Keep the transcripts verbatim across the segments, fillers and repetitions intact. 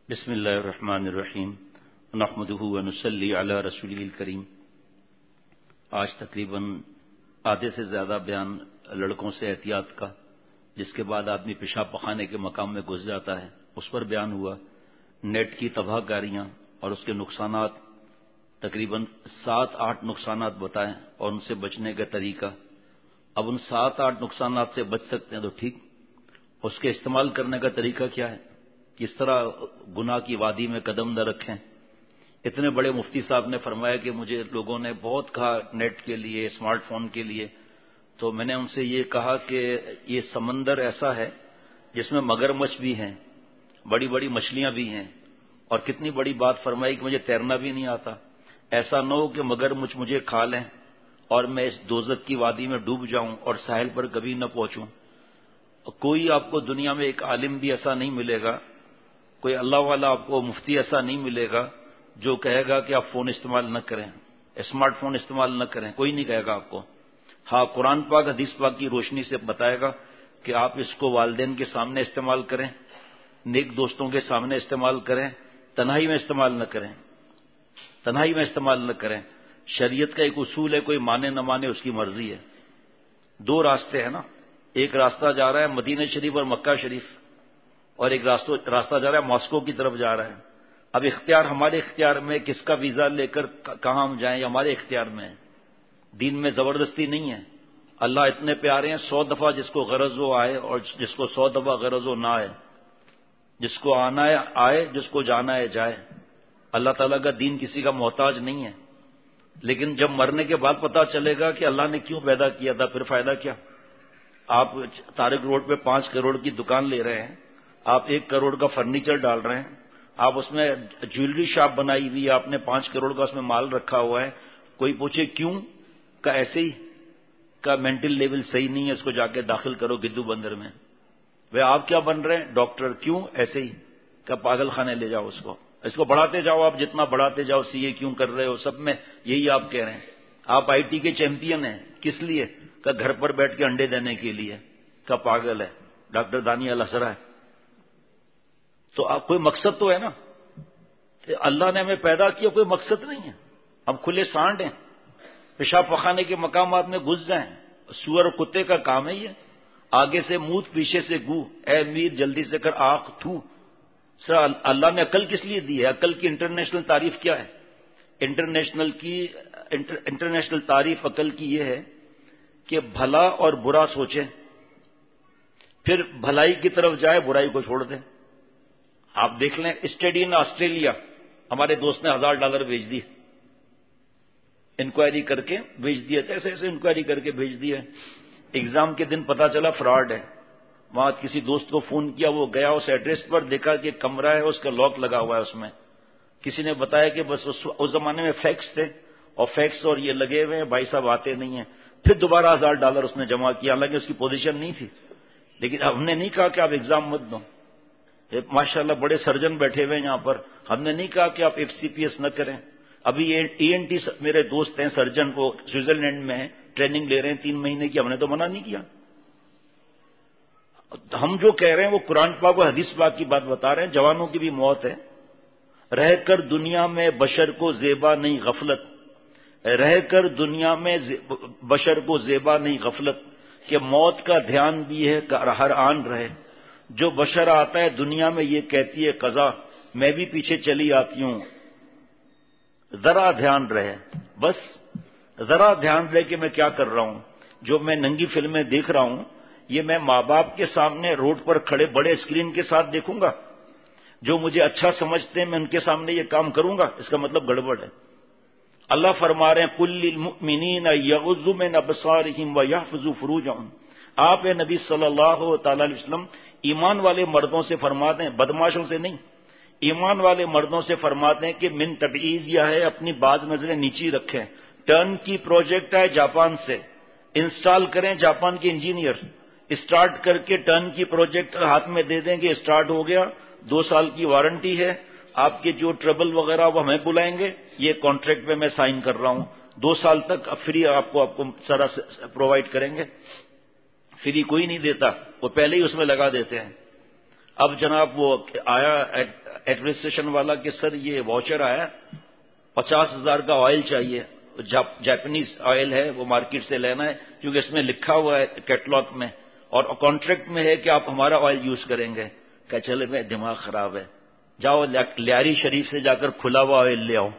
بسم اللہ الرحمن الرحیم نحمدہ ونصلی علی رسولہ الکریم۔ آج تقریباً آدھے سے زیادہ بیان لڑکوں سے احتیاط کا، جس کے بعد آدمی پیشاب پخانے کے مقام میں گھس جاتا ہے، اس پر بیان ہوا۔ نیٹ کی تباہ کاریاں اور اس کے نقصانات، تقریباً سات آٹھ نقصانات بتائیں اور ان سے بچنے کا طریقہ۔ اب ان سات آٹھ نقصانات سے بچ سکتے ہیں تو ٹھیک، اس کے استعمال کرنے کا طریقہ کیا ہے؟ کس طرح گناہ کی وادی میں قدم نہ رکھیں۔ اتنے بڑے مفتی صاحب نے فرمایا کہ مجھے لوگوں نے بہت کہا نیٹ کے لیے، اسمارٹ فون کے لیے، تو میں نے ان سے یہ کہا کہ یہ سمندر ایسا ہے جس میں مگرمچھ بھی ہیں، بڑی بڑی مچھلیاں بھی ہیں، اور کتنی بڑی بات فرمائی کہ مجھے تیرنا بھی نہیں آتا۔ ایسا نہ ہو کہ مگرمچھ مجھے کھا لیں اور میں اس دوزخ کی وادی میں ڈوب جاؤں اور ساحل پر کبھی نہ پہنچوں۔ کوئی آپ کو دنیا میں ایک عالم بھی ایسا نہیں ملے گا، کوئی اللہ والا آپ کو مفتی ایسا نہیں ملے گا جو کہے گا کہ آپ فون استعمال نہ کریں، اسمارٹ فون استعمال نہ کریں، کوئی نہیں کہے گا آپ کو۔ ہاں، قرآن پاک حدیث پاک کی روشنی سے بتائے گا کہ آپ اس کو والدین کے سامنے استعمال کریں، نیک دوستوں کے سامنے استعمال کریں، تنہائی میں استعمال نہ کریں، تنہائی میں استعمال نہ کریں۔ شریعت کا ایک اصول ہے، کوئی مانے نہ مانے اس کی مرضی ہے۔ دو راستے ہیں نا، ایک راستہ جا رہا ہے مدینہ شریف اور مکہ شریف، اور ایک راستہ جا رہا ہے ماسکو کی طرف جا رہا ہے۔ اب اختیار ہمارے اختیار میں، کس کا ویزا لے کر کہاں ہم جائیں، یہ ہمارے اختیار میں ہے۔ دین میں زبردستی نہیں ہے۔ اللہ اتنے پیارے ہیں، سو دفعہ جس کو غرض ہو آئے اور جس کو سو دفعہ غرض ہو نہ آئے، جس کو آنا ہے آئے، جس کو جانا ہے جائے۔ اللہ تعالیٰ کا دین کسی کا محتاج نہیں ہے، لیکن جب مرنے کے بعد پتہ چلے گا کہ اللہ نے کیوں پیدا کیا تھا، پھر فائدہ کیا؟ آپ طارق روڈ پہ پانچ کروڑ کی دکان لے رہے ہیں، آپ ایک کروڑ کا فرنیچر ڈال رہے ہیں، آپ اس میں جیولری شاپ بنائی ہوئی ہے، آپ نے پانچ کروڑ کا اس میں مال رکھا ہوا ہے، کوئی پوچھے کیوں؟ کا ایسے ہی، کا مینٹل لیول صحیح نہیں ہے، اس کو جا کے داخل کرو گدو بندر میں۔ وہ آپ کیا بن رہے ہیں؟ ڈاکٹر۔ کیوں؟ ایسے ہی، کا پاگل خانے لے جاؤ اس کو، اس کو بڑھاتے جاؤ، آپ جتنا بڑھاتے جاؤ، سی اے کیوں کر رہے ہو، سب میں یہی آپ کہہ رہے ہیں۔ آپ آئی ٹی کے چیمپئن ہیں، کس لیے؟ کا گھر پر بیٹھ کے انڈے دینے کے لیے، کا پاگل ہے، ڈاکٹر دانیال اسرا ہے۔ تو آپ کوئی مقصد تو ہے نا، اللہ نے ہمیں پیدا کیا، کوئی مقصد نہیں ہے، ہم کھلے سانڈ ہیں، پیشاب پخانے کے مقامات میں گھس جائیں۔ سور اور کتے کا کام ہے یہ، آگے سے موت پیچھے سے گو، اے میر جلدی سے کر آنکھ تھو۔ سر اللہ نے عقل کس لیے دی ہے؟ عقل کی انٹرنیشنل تعریف کیا ہے؟ انٹرنیشنل کی انٹر, انٹرنیشنل تعریف عقل کی یہ ہے کہ بھلا اور برا سوچیں، پھر بھلائی کی طرف جائے، برائی کو چھوڑ دیں۔ آپ دیکھ لیں، اسٹڈی ان آسٹریلیا، ہمارے دوست نے ہزار ڈالر بھیج دی، انکوائری کر کے بھیج دیا، ایسے ایسے انکوائری کر کے بھیج دیا۔ ایگزام کے دن پتا چلا فراڈ ہے، وہاں کسی دوست کو فون کیا، وہ گیا اس ایڈریس پر، دیکھا کہ کمرہ ہے، اس کا لاک لگا ہوا ہے اس میں۔ کسی نے بتایا کہ بس اس زمانے میں فیکس تھے، اور فیکس اور یہ لگے ہوئے ہیں، بھائی صاحب آتے نہیں ہیں۔ پھر دوبارہ ہزار ڈالر اس نے جمع کیا، حالانکہ اس کی پوزیشن نہیں تھی، لیکن ہم نے نہیں کہا کہ آپ ایگزام مت دو۔ ماشاء اللہ بڑے سرجن بیٹھے ہوئے ہیں یہاں پر، ہم نے نہیں کہا کہ آپ ایف سی پی ایس نہ کریں۔ ابھی ای این ٹی میرے دوست ہیں سرجن، وہ سوئٹزرلینڈ میں ہیں، ٹریننگ لے رہے ہیں تین مہینے کی، ہم نے تو منع نہیں کیا۔ ہم جو کہہ رہے ہیں وہ قرآن پاک و حدیث پاک کی بات بتا رہے ہیں۔ جوانوں کی بھی موت ہے، رہ کر دنیا میں بشر کو زیبا نہیں غفلت، رہ کر دنیا میں بشر کو زیبا نہیں غفلت، کہ موت کا دھیان بھی ہے ہر آن رہے۔ جو بشر آتا ہے دنیا میں یہ کہتی ہے قضا، میں بھی پیچھے چلی آتی ہوں، ذرا دھیان رہے، بس ذرا دھیان رہے کہ میں کیا کر رہا ہوں۔ جو میں ننگی فلمیں دیکھ رہا ہوں، یہ میں ماں باپ کے سامنے روڈ پر کھڑے بڑے اسکرین کے ساتھ دیکھوں گا؟ جو مجھے اچھا سمجھتے ہیں میں ان کے سامنے یہ کام کروں گا؟ اس کا مطلب گڑبڑ ہے۔ اللہ فرما رہے ہیں قُل لِّلْمُؤْمِنِينَ يَغُضُّوا مِنْ أَبْصَارِهِمْ وَيَحْفَظُوا فُرُوجَهُمْ۔ آپ اے نبی صلی اللہ تعالی علیہ وسلم ایمان والے مردوں سے فرماتے ہیں، بدماشوں سے نہیں، ایمان والے مردوں سے فرماتے ہیں کہ من تبعیض یہ ہے اپنی بعض نظریں نیچی رکھیں۔ ٹرن کی پروجیکٹ ہے جاپان سے، انسٹال کریں، جاپان کے انجینئر اسٹارٹ کر کے ٹرن کی پروجیکٹ ہاتھ میں دے دیں گے، اسٹارٹ ہو گیا، دو سال کی وارنٹی ہے، آپ کے جو ٹربل وغیرہ وہ ہمیں بلائیں گے، یہ کانٹریکٹ پہ میں سائن کر رہا ہوں، دو سال تک فری آپ کو آپ کو سارا پرووائڈ کریں گے۔ فری کوئی نہیں دیتا، وہ پہلے ہی اس میں لگا دیتے ہیں۔ اب جناب وہ آیا ایڈمنسٹریشن والا کہ سر یہ واچر آیا پچاس ہزار کا آئل چاہیے، جاپنیز آئل ہے، وہ مارکیٹ سے لینا ہے کیونکہ اس میں لکھا ہوا ہے کیٹلاگ میں اور کانٹریکٹ میں ہے کہ آپ ہمارا آئل یوز کریں گے. کہ چلے میں دماغ خراب ہے، جاؤ لیاری شریف سے جا کر کھلا ہوا آئل لے آؤ،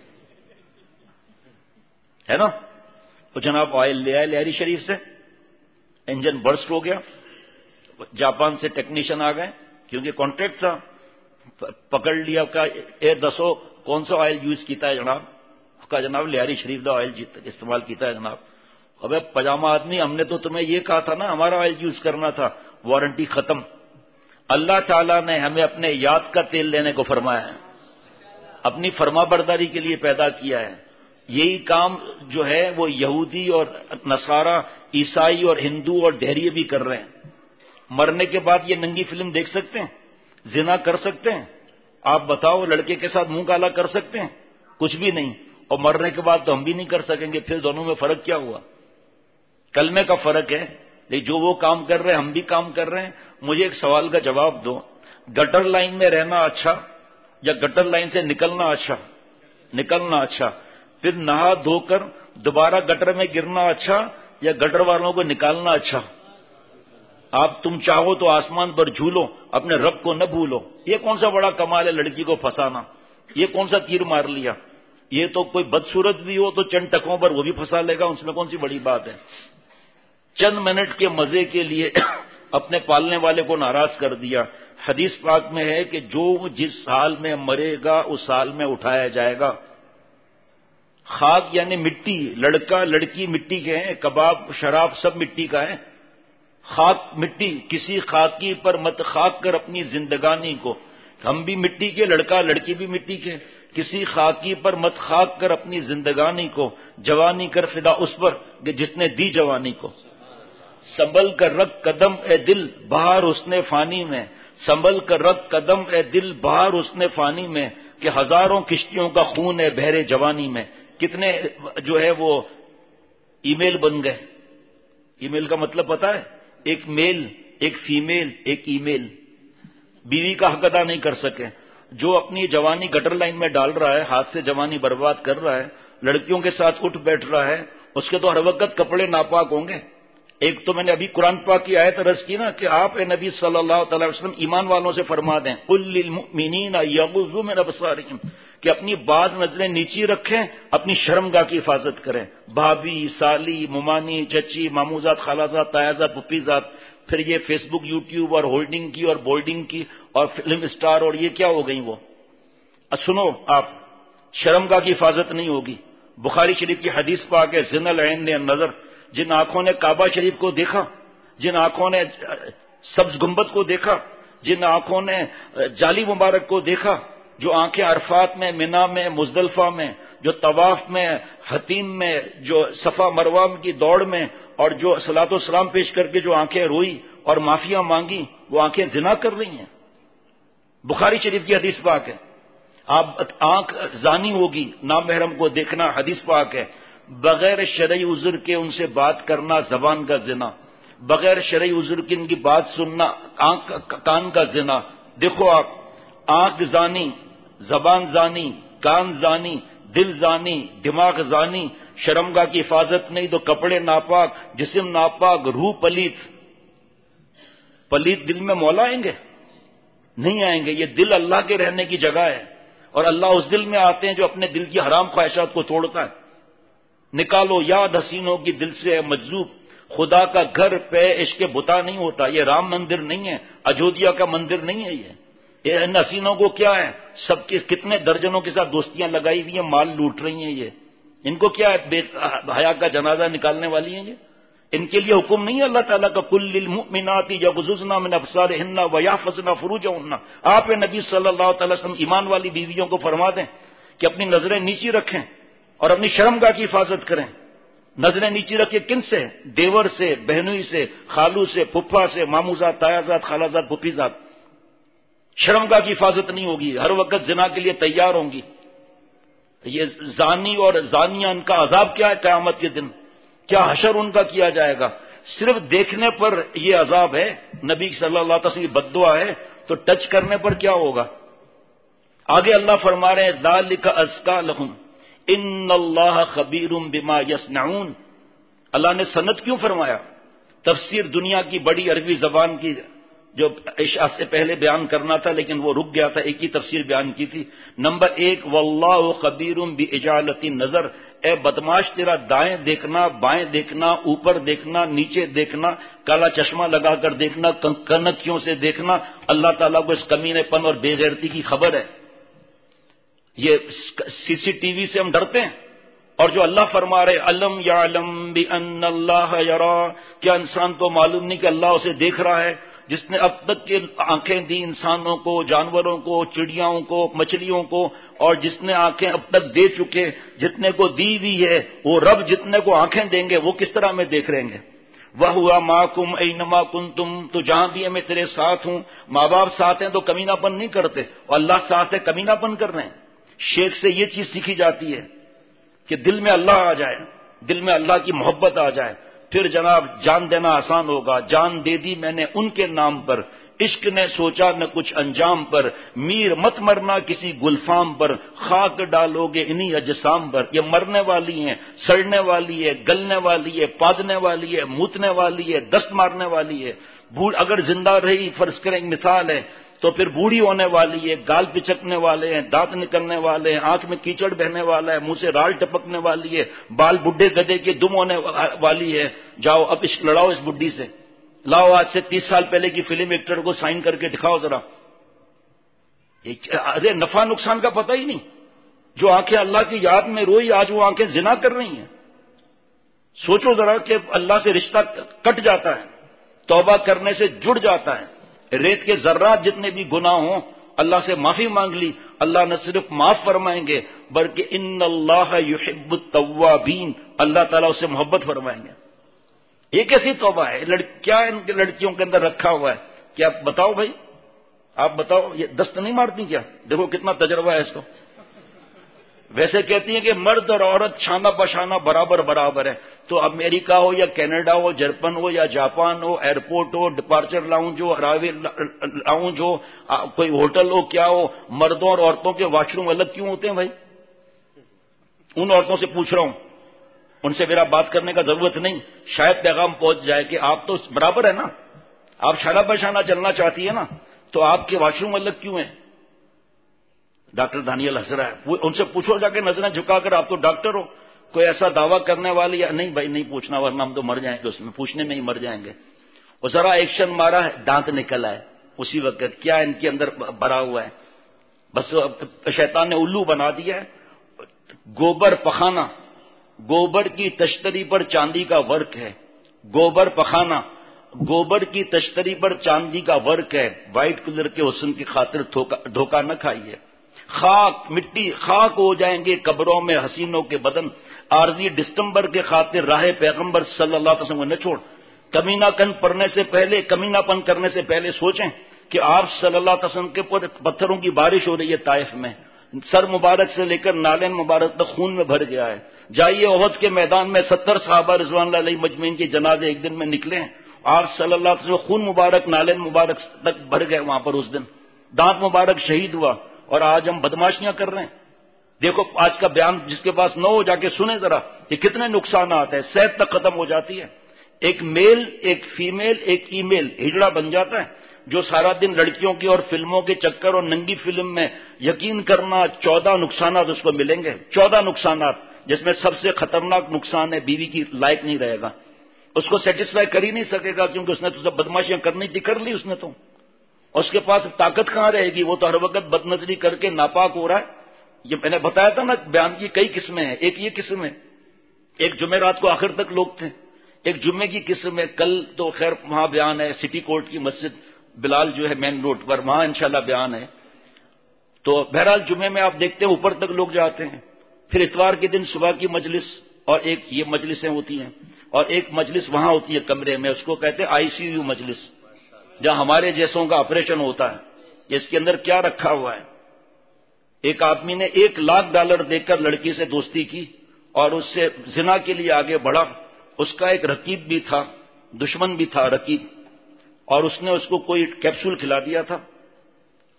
ہے نا. تو جناب آئل لے آئے لیاری شریف سے، انجن برسٹ ہو گیا، جاپان سے ٹیکنیشین آ گئے کیونکہ کانٹریکٹ تھا، پکڑ لیا کہ اے دسو کون سا آئل یوز کیتا ہے جناب؟ کا جناب لیاری شریف دا آئل استعمال کیتا ہے جناب. ابے پجامہ آدمی، ہم نے تو تمہیں یہ کہا تھا نا ہمارا آئل یوز کرنا تھا، وارنٹی ختم. اللہ تعالیٰ نے ہمیں اپنے یاد کا تیل لینے کو فرمایا ہے، اپنی فرما برداری کے لیے پیدا کیا ہے. یہی کام جو ہے وہ یہودی اور نصارہ، عیسائی اور ہندو اور دہریے بھی کر رہے ہیں. مرنے کے بعد یہ ننگی فلم دیکھ سکتے ہیں، زنا کر سکتے ہیں، آپ بتاؤ لڑکے کے ساتھ منہ کالا کر سکتے ہیں؟ کچھ بھی نہیں. اور مرنے کے بعد تو ہم بھی نہیں کر سکیں گے. پھر دونوں میں فرق کیا ہوا؟ کلمے کا فرق ہے. لیکن جو وہ کام کر رہے ہیں ہم بھی کام کر رہے ہیں. مجھے ایک سوال کا جواب دو، گٹر لائن میں رہنا اچھا یا گٹر لائن سے نکلنا اچھا؟ نکلنا اچھا. پھر نہا دھو کر دوبارہ گٹر میں گرنا اچھا یا گٹر والوں کو نکالنا اچھا؟ آپ تم چاہو تو آسمان پر جھولو، اپنے رب کو نہ بھولو. یہ کون سا بڑا کمال ہے لڑکی کو پھنسانا؟ یہ کون سا تیر مار لیا؟ یہ تو کوئی بدصورت بھی ہو تو چند ٹکوں پر وہ بھی پھنسا لے گا، اس میں کون سی بڑی بات ہے؟ چند منٹ کے مزے کے لیے اپنے پالنے والے کو ناراض کر دیا. حدیث پاک میں ہے کہ جو جس سال میں مرے گا اس سال میں اٹھایا جائے گا. خاک یعنی مٹی، لڑکا لڑکی مٹی کے ہیں، کباب شراب سب مٹی کا ہے. خاک مٹی، کسی خاکی پر مت خاک کر اپنی زندگانی کو. ہم بھی مٹی کے، لڑکا لڑکی بھی مٹی کے. کسی خاکی پر مت خاک کر اپنی زندگانی کو، جوانی کر فدا اس پر کہ جس نے دی جوانی کو. سنبھل کر رکھ قدم اے دل بہار حسن فانی میں، سنبھل کر رکھ قدم اے دل بہار حسن فانی میں، کہ ہزاروں کشتیوں کا خون ہے بحر جوانی میں. کتنے جو ہے وہ ای میل بن گئے. ای میل کا مطلب پتا ہے؟ ایک میل، ایک فیمیل، ایک ای میل. بیوی کا حق ادا نہیں کر سکے. جو اپنی جوانی گٹر لائن میں ڈال رہا ہے، ہاتھ سے جوانی برباد کر رہا ہے، لڑکیوں کے ساتھ اٹھ بیٹھ رہا ہے، اس کے تو ہر وقت کپڑے ناپاک ہوں گے. ایک تو میں نے ابھی قرآن پاک کی آیت عرض کی نا کہ آپ اے نبی صلی اللہ تعالی وسلم ایمان والوں سے فرما دیں قل للمؤمنین یغضوا من ابصارہم، کہ اپنی بعض نظریں نیچی رکھیں، اپنی شرمگاہ کی حفاظت کریں. بھابھی، سالی، ممانی، چچی، ماموزاد، خالازاد، تایازاد، پھپھیزاد، پھر یہ فیس بک، یوٹیوب اور ہولڈنگ کی اور بولڈنگ کی اور فلم اسٹار اور یہ کیا ہو گئی وہ. سنو آپ، شرمگاہ کی حفاظت نہیں ہوگی. بخاری شریف کی حدیث پاک ہے زنا العین نے نظر. جن آنکھوں نے کعبہ شریف کو دیکھا، جن آنکھوں نے سبز گنبد کو دیکھا، جن آنکھوں نے جالی مبارک کو دیکھا، جو آنکھیں عرفات میں، منا میں، مزدلفہ میں، جو طواف میں، حتیم میں، جو صفا مروہ کی دوڑ میں، اور جو صلاۃ و سلام پیش کر کے جو آنکھیں روئی اور معافیاں مانگی، وہ آنکھیں زنا کر رہی ہیں. بخاری شریف کی حدیث پاک ہے. آپ آنکھ زانی ہوگی، نامحرم کو دیکھنا، حدیث پاک ہے. بغیر شرعی عذر کے ان سے بات کرنا زبان کا زنا، بغیر شرعی عذر کے ان کی بات سننا آنکھ کان کا زنا. دیکھو آپ، آنکھ زانی، زبان زانی، کان زانی، دل زانی، دماغ زانی. شرمگاہ کی حفاظت نہیں تو کپڑے ناپاک، جسم ناپاک، روح پلیت. پلیت دل میں مولا آئیں گے؟ نہیں آئیں گے. یہ دل اللہ کے رہنے کی جگہ ہے اور اللہ اس دل میں آتے ہیں جو اپنے دل کی حرام خواہشات کو توڑتا ہے. نکالو یاد حسینوں کی دل سے ہے مجذوب، خدا کا گھر پہ عشق بتا نہیں ہوتا. یہ رام مندر نہیں ہے، اجودھیا کا مندر نہیں ہے. یہ یہ ان حسینوں کو کیا ہے؟ سب کے کتنے درجنوں کے ساتھ دوستیاں لگائی ہوئی ہیں، مال لوٹ رہی ہیں. یہ ان کو کیا ہے؟ بے حیا کا جنازہ نکالنے والی ہیں. یہ ان کے لیے حکم نہیں ہے اللہ تعالیٰ کا کل للمؤمنات یغضضن من ابصارہن ویحفظن فروجہن. آپ نبی صلی اللہ تعالی وسلم ایمان والی بیویوں کو فرما دیں کہ اپنی نظریں نیچی رکھیں اور اپنی شرمگاہ کی حفاظت کریں. نظریں نیچی رکھے کن سے؟ دیور سے، بہنوئی سے، خالو سے، پھپھا سے، ماموزاد، تایازاد، خالازاد، پھپھیزاد. شرمگاہ کی حفاظت نہیں ہوگی، ہر وقت زنا کے لیے تیار ہوں گی. یہ زانی اور زانیہ، ان کا عذاب کیا ہے قیامت کے دن؟ کیا حشر ان کا کیا جائے گا؟ صرف دیکھنے پر یہ عذاب ہے، نبی صلی اللہ علیہ وسلم کی بد دعا ہے. تو ٹچ کرنے پر کیا ہوگا؟ آگے اللہ فرما رہے ہیں ذالک ازکی لہم ان اللہ خبیر بما یصنعون. اللہ نے سند کیوں فرمایا؟ تفسیر دنیا کی بڑی عربی زبان کی جو عشاء سے پہلے بیان کرنا تھا لیکن وہ رک گیا تھا، ایک ہی تفسیر بیان کی تھی. نمبر ایک واللہ خبیر باجالۃ النظر، اے بدماش تیرا دائیں دیکھنا، بائیں دیکھنا، اوپر دیکھنا، نیچے دیکھنا، کالا چشمہ لگا کر دیکھنا، کنکیوں سے دیکھنا، اللہ تعالیٰ کو اس کمینے پن اور بے غیرتی کی خبر ہے. یہ سی سی ٹی وی سے ہم ڈرتے ہیں، اور جو اللہ فرما رہے علم یعلم بان اللہ یرا، کیا انسان تو معلوم نہیں کہ اللہ اسے دیکھ رہا ہے؟ جس نے اب تک کی آنکھیں دی انسانوں کو، جانوروں کو، چڑیاؤں کو، مچھلیوں کو، اور جس نے آنکھیں اب تک دے چکے، جتنے کو دی ہوئی ہے، وہ رب جتنے کو آنکھیں دیں گے وہ کس طرح میں دیکھ رہیں گے؟ وَهُوَ مَعَكُمْ أَيْنَمَا كُنْتُمْ، تو جہاں بھی ہے میں تیرے ساتھ ہوں. ماں باپ ساتھ ہیں تو کمینہ پن نہیں کرتے، اور اللہ ساتھ ہے کمینہ پن کر رہے ہیں. شیخ سے یہ چیز سیکھی جاتی ہے کہ دل میں اللہ آ جائے، دل میں اللہ کی محبت آ جائے، پھر جناب جان دینا آسان ہوگا. جان دے دی میں نے ان کے نام پر، عشق نے سوچا نہ کچھ انجام پر، میر مت مرنا کسی گلفام پر، خاک ڈالو گے انہی اجسام پر. یہ مرنے والی ہیں، سڑنے والی ہے، گلنے والی ہے، پادنے والی ہے، موتنے والی ہے، دست مارنے والی ہے. اگر زندہ رہی، فرض کریں مثال ہے، تو پھر بوڑھی ہونے والی ہے، گال پچکنے والے ہیں، دانت نکلنے والے ہیں، آنکھ میں کیچڑ بہنے والا ہے، منہ سے رال ٹپکنے والی ہے، بال بڈھے گدے کے دم ہونے والی ہے. جاؤ اب عشق لڑاؤ اس بڈھی سے، لاؤ آج سے تیس سال پہلے کی فلم ایکٹر کو سائن کر کے دکھاؤ ذرا. ارے نفع نقصان کا پتہ ہی نہیں. جو آنکھیں اللہ کی یاد میں روئی، آج وہ آنکھیں زنا کر رہی ہیں. سوچو ذرا کہ اللہ سے رشتہ کٹ جاتا ہے، توبہ کرنے سے جڑ جاتا ہے. ریت کے ذرات جتنے بھی گناہ ہوں اللہ سے معافی مانگ لی، اللہ نہ صرف معاف فرمائیں گے بلکہ ان اللہ یحب التوابین، اللہ تعالیٰ اسے محبت فرمائیں گے. یہ کیسی توبہ ہے؟ کیا ان کے لڑکیوں کے اندر رکھا ہوا ہے؟ کیا بتاؤ بھائی، آپ بتاؤ. یہ دست نہیں مارتی کیا؟ دیکھو کتنا تجربہ ہے اس کو. ویسے کہتی ہیں کہ مرد اور عورت شانہ بشانہ برابر برابر ہے. تو امریکہ ہو یا کینیڈا ہو، جرمن ہو یا جاپان ہو، ایئرپورٹ ہو، ڈپارچر لاؤنج ہو، راوی لاؤنج ہو، کوئی ہوٹل ہو، کیا ہو، مردوں اور عورتوں کے واش روم الگ کیوں ہوتے ہیں بھائی؟ ان عورتوں سے پوچھ رہا ہوں، ان سے میرا بات کرنے کا ضرورت نہیں، شاید پیغام پہنچ جائے کہ آپ تو برابر ہے نا، آپ شانہ بشانہ چلنا چاہتی ہے نا، تو آپ کے واش روم الگ کیوں ہیں؟ ڈاکٹر دانیل ہنس رہا ہے. ان سے پوچھو جا کے نظریں جھکا کر، آپ تو ڈاکٹر ہو، کوئی ایسا دعویٰ کرنے والی یا نہیں؟ بھائی نہیں پوچھنا ورنہ ہم تو مر جائیں گے، اس میں پوچھنے میں ہی مر جائیں گے. اور ذرا ایکشن مارا ہے، دانت نکل آئے اسی وقت. کیا ان کے اندر بھرا ہوا ہے؟ بس شیطان نے الو بنا دیا ہے. گوبر پخانا، گوبر کی تشتری پر چاندی کا ورک ہے. گوبر پخانا، گوبر کی تشتری پر چاندی کا ورک ہے. وائٹ کلر کے حسن کی خاطر دھوکہ نہ کھائیے. خاک مٹی خاک ہو جائیں گے قبروں میں حسینوں کے بدن. عارضی دسمبر کے خاطر راہ پیغمبر صلی اللہ علیہ وسلم کو نہ چھوڑ. کمینہ کن پڑنے سے پہلے، کمینہ پن کرنے سے پہلے سوچیں کہ آپ صلی اللہ علیہ وسلم کے پر پتھروں کی بارش ہو رہی ہے طائف میں، سر مبارک سے لے کر نالین مبارک تک خون میں بھر گیا ہے. جائیے احد کے میدان میں ستر صحابہ رضوان اللہ علیہ مجمعین کے جنازے ایک دن میں نکلے ہیں. آپ صلی اللہ علیہ وسلم خون مبارک نالین مبارک تک بھر گئے وہاں پر. اس دن دانت مبارک شہید ہوا، اور آج ہم بدماشیاں کر رہے ہیں. دیکھو آج کا بیان جس کے پاس نہ ہو جا کے سنیں ذرا کہ کتنے نقصانات ہیں. صحت تک ختم ہو جاتی ہے. ایک میل، ایک فیمیل، ایک ای میل ہجڑا بن جاتا ہے جو سارا دن لڑکیوں کی اور فلموں کے چکر اور ننگی فلم میں. یقین کرنا چودہ نقصانات اس کو ملیں گے. چودہ نقصانات، جس میں سب سے خطرناک نقصان ہے بیوی کی لائق نہیں رہے گا. اس کو سیٹسفائی کر ہی نہیں سکے گا کیونکہ اس نے تو سب بدماشیاں کرنی تھی، کر لی اس نے تو. اس کے پاس طاقت کہاں رہے گی؟ وہ تو ہر وقت بد نظری کر کے ناپاک ہو رہا ہے. یہ میں نے بتایا تھا نا، بیان کی کئی قسمیں ہیں. ایک یہ قسم ہے، ایک جمعرات کو آخر تک لوگ تھے. ایک جمعے کی قسم ہے. کل تو خیر وہاں بیان ہے، سٹی کورٹ کی مسجد بلال جو ہے مین روڈ پر، وہاں انشاءاللہ بیان ہے. تو بہرحال جمعے میں آپ دیکھتے ہیں اوپر تک لوگ جاتے ہیں. پھر اتوار کے دن صبح کی مجلس، اور ایک یہ مجلسیں ہوتی ہیں، اور ایک مجلس وہاں ہوتی ہے کمرے میں، اس کو کہتے ہیں آئی سی یو مجلس، جہاں ہمارے جیسوں کا آپریشن ہوتا ہے. اس کے اندر کیا رکھا ہوا ہے؟ ایک آدمی نے ایک لاکھ ڈالر دے کر لڑکی سے دوستی کی اور اس سے زنا کے لیے آگے بڑھا. اس کا ایک رقیب بھی تھا، دشمن بھی تھا رقیب، اور اس نے اس کو کوئی کیپسول کھلا دیا تھا.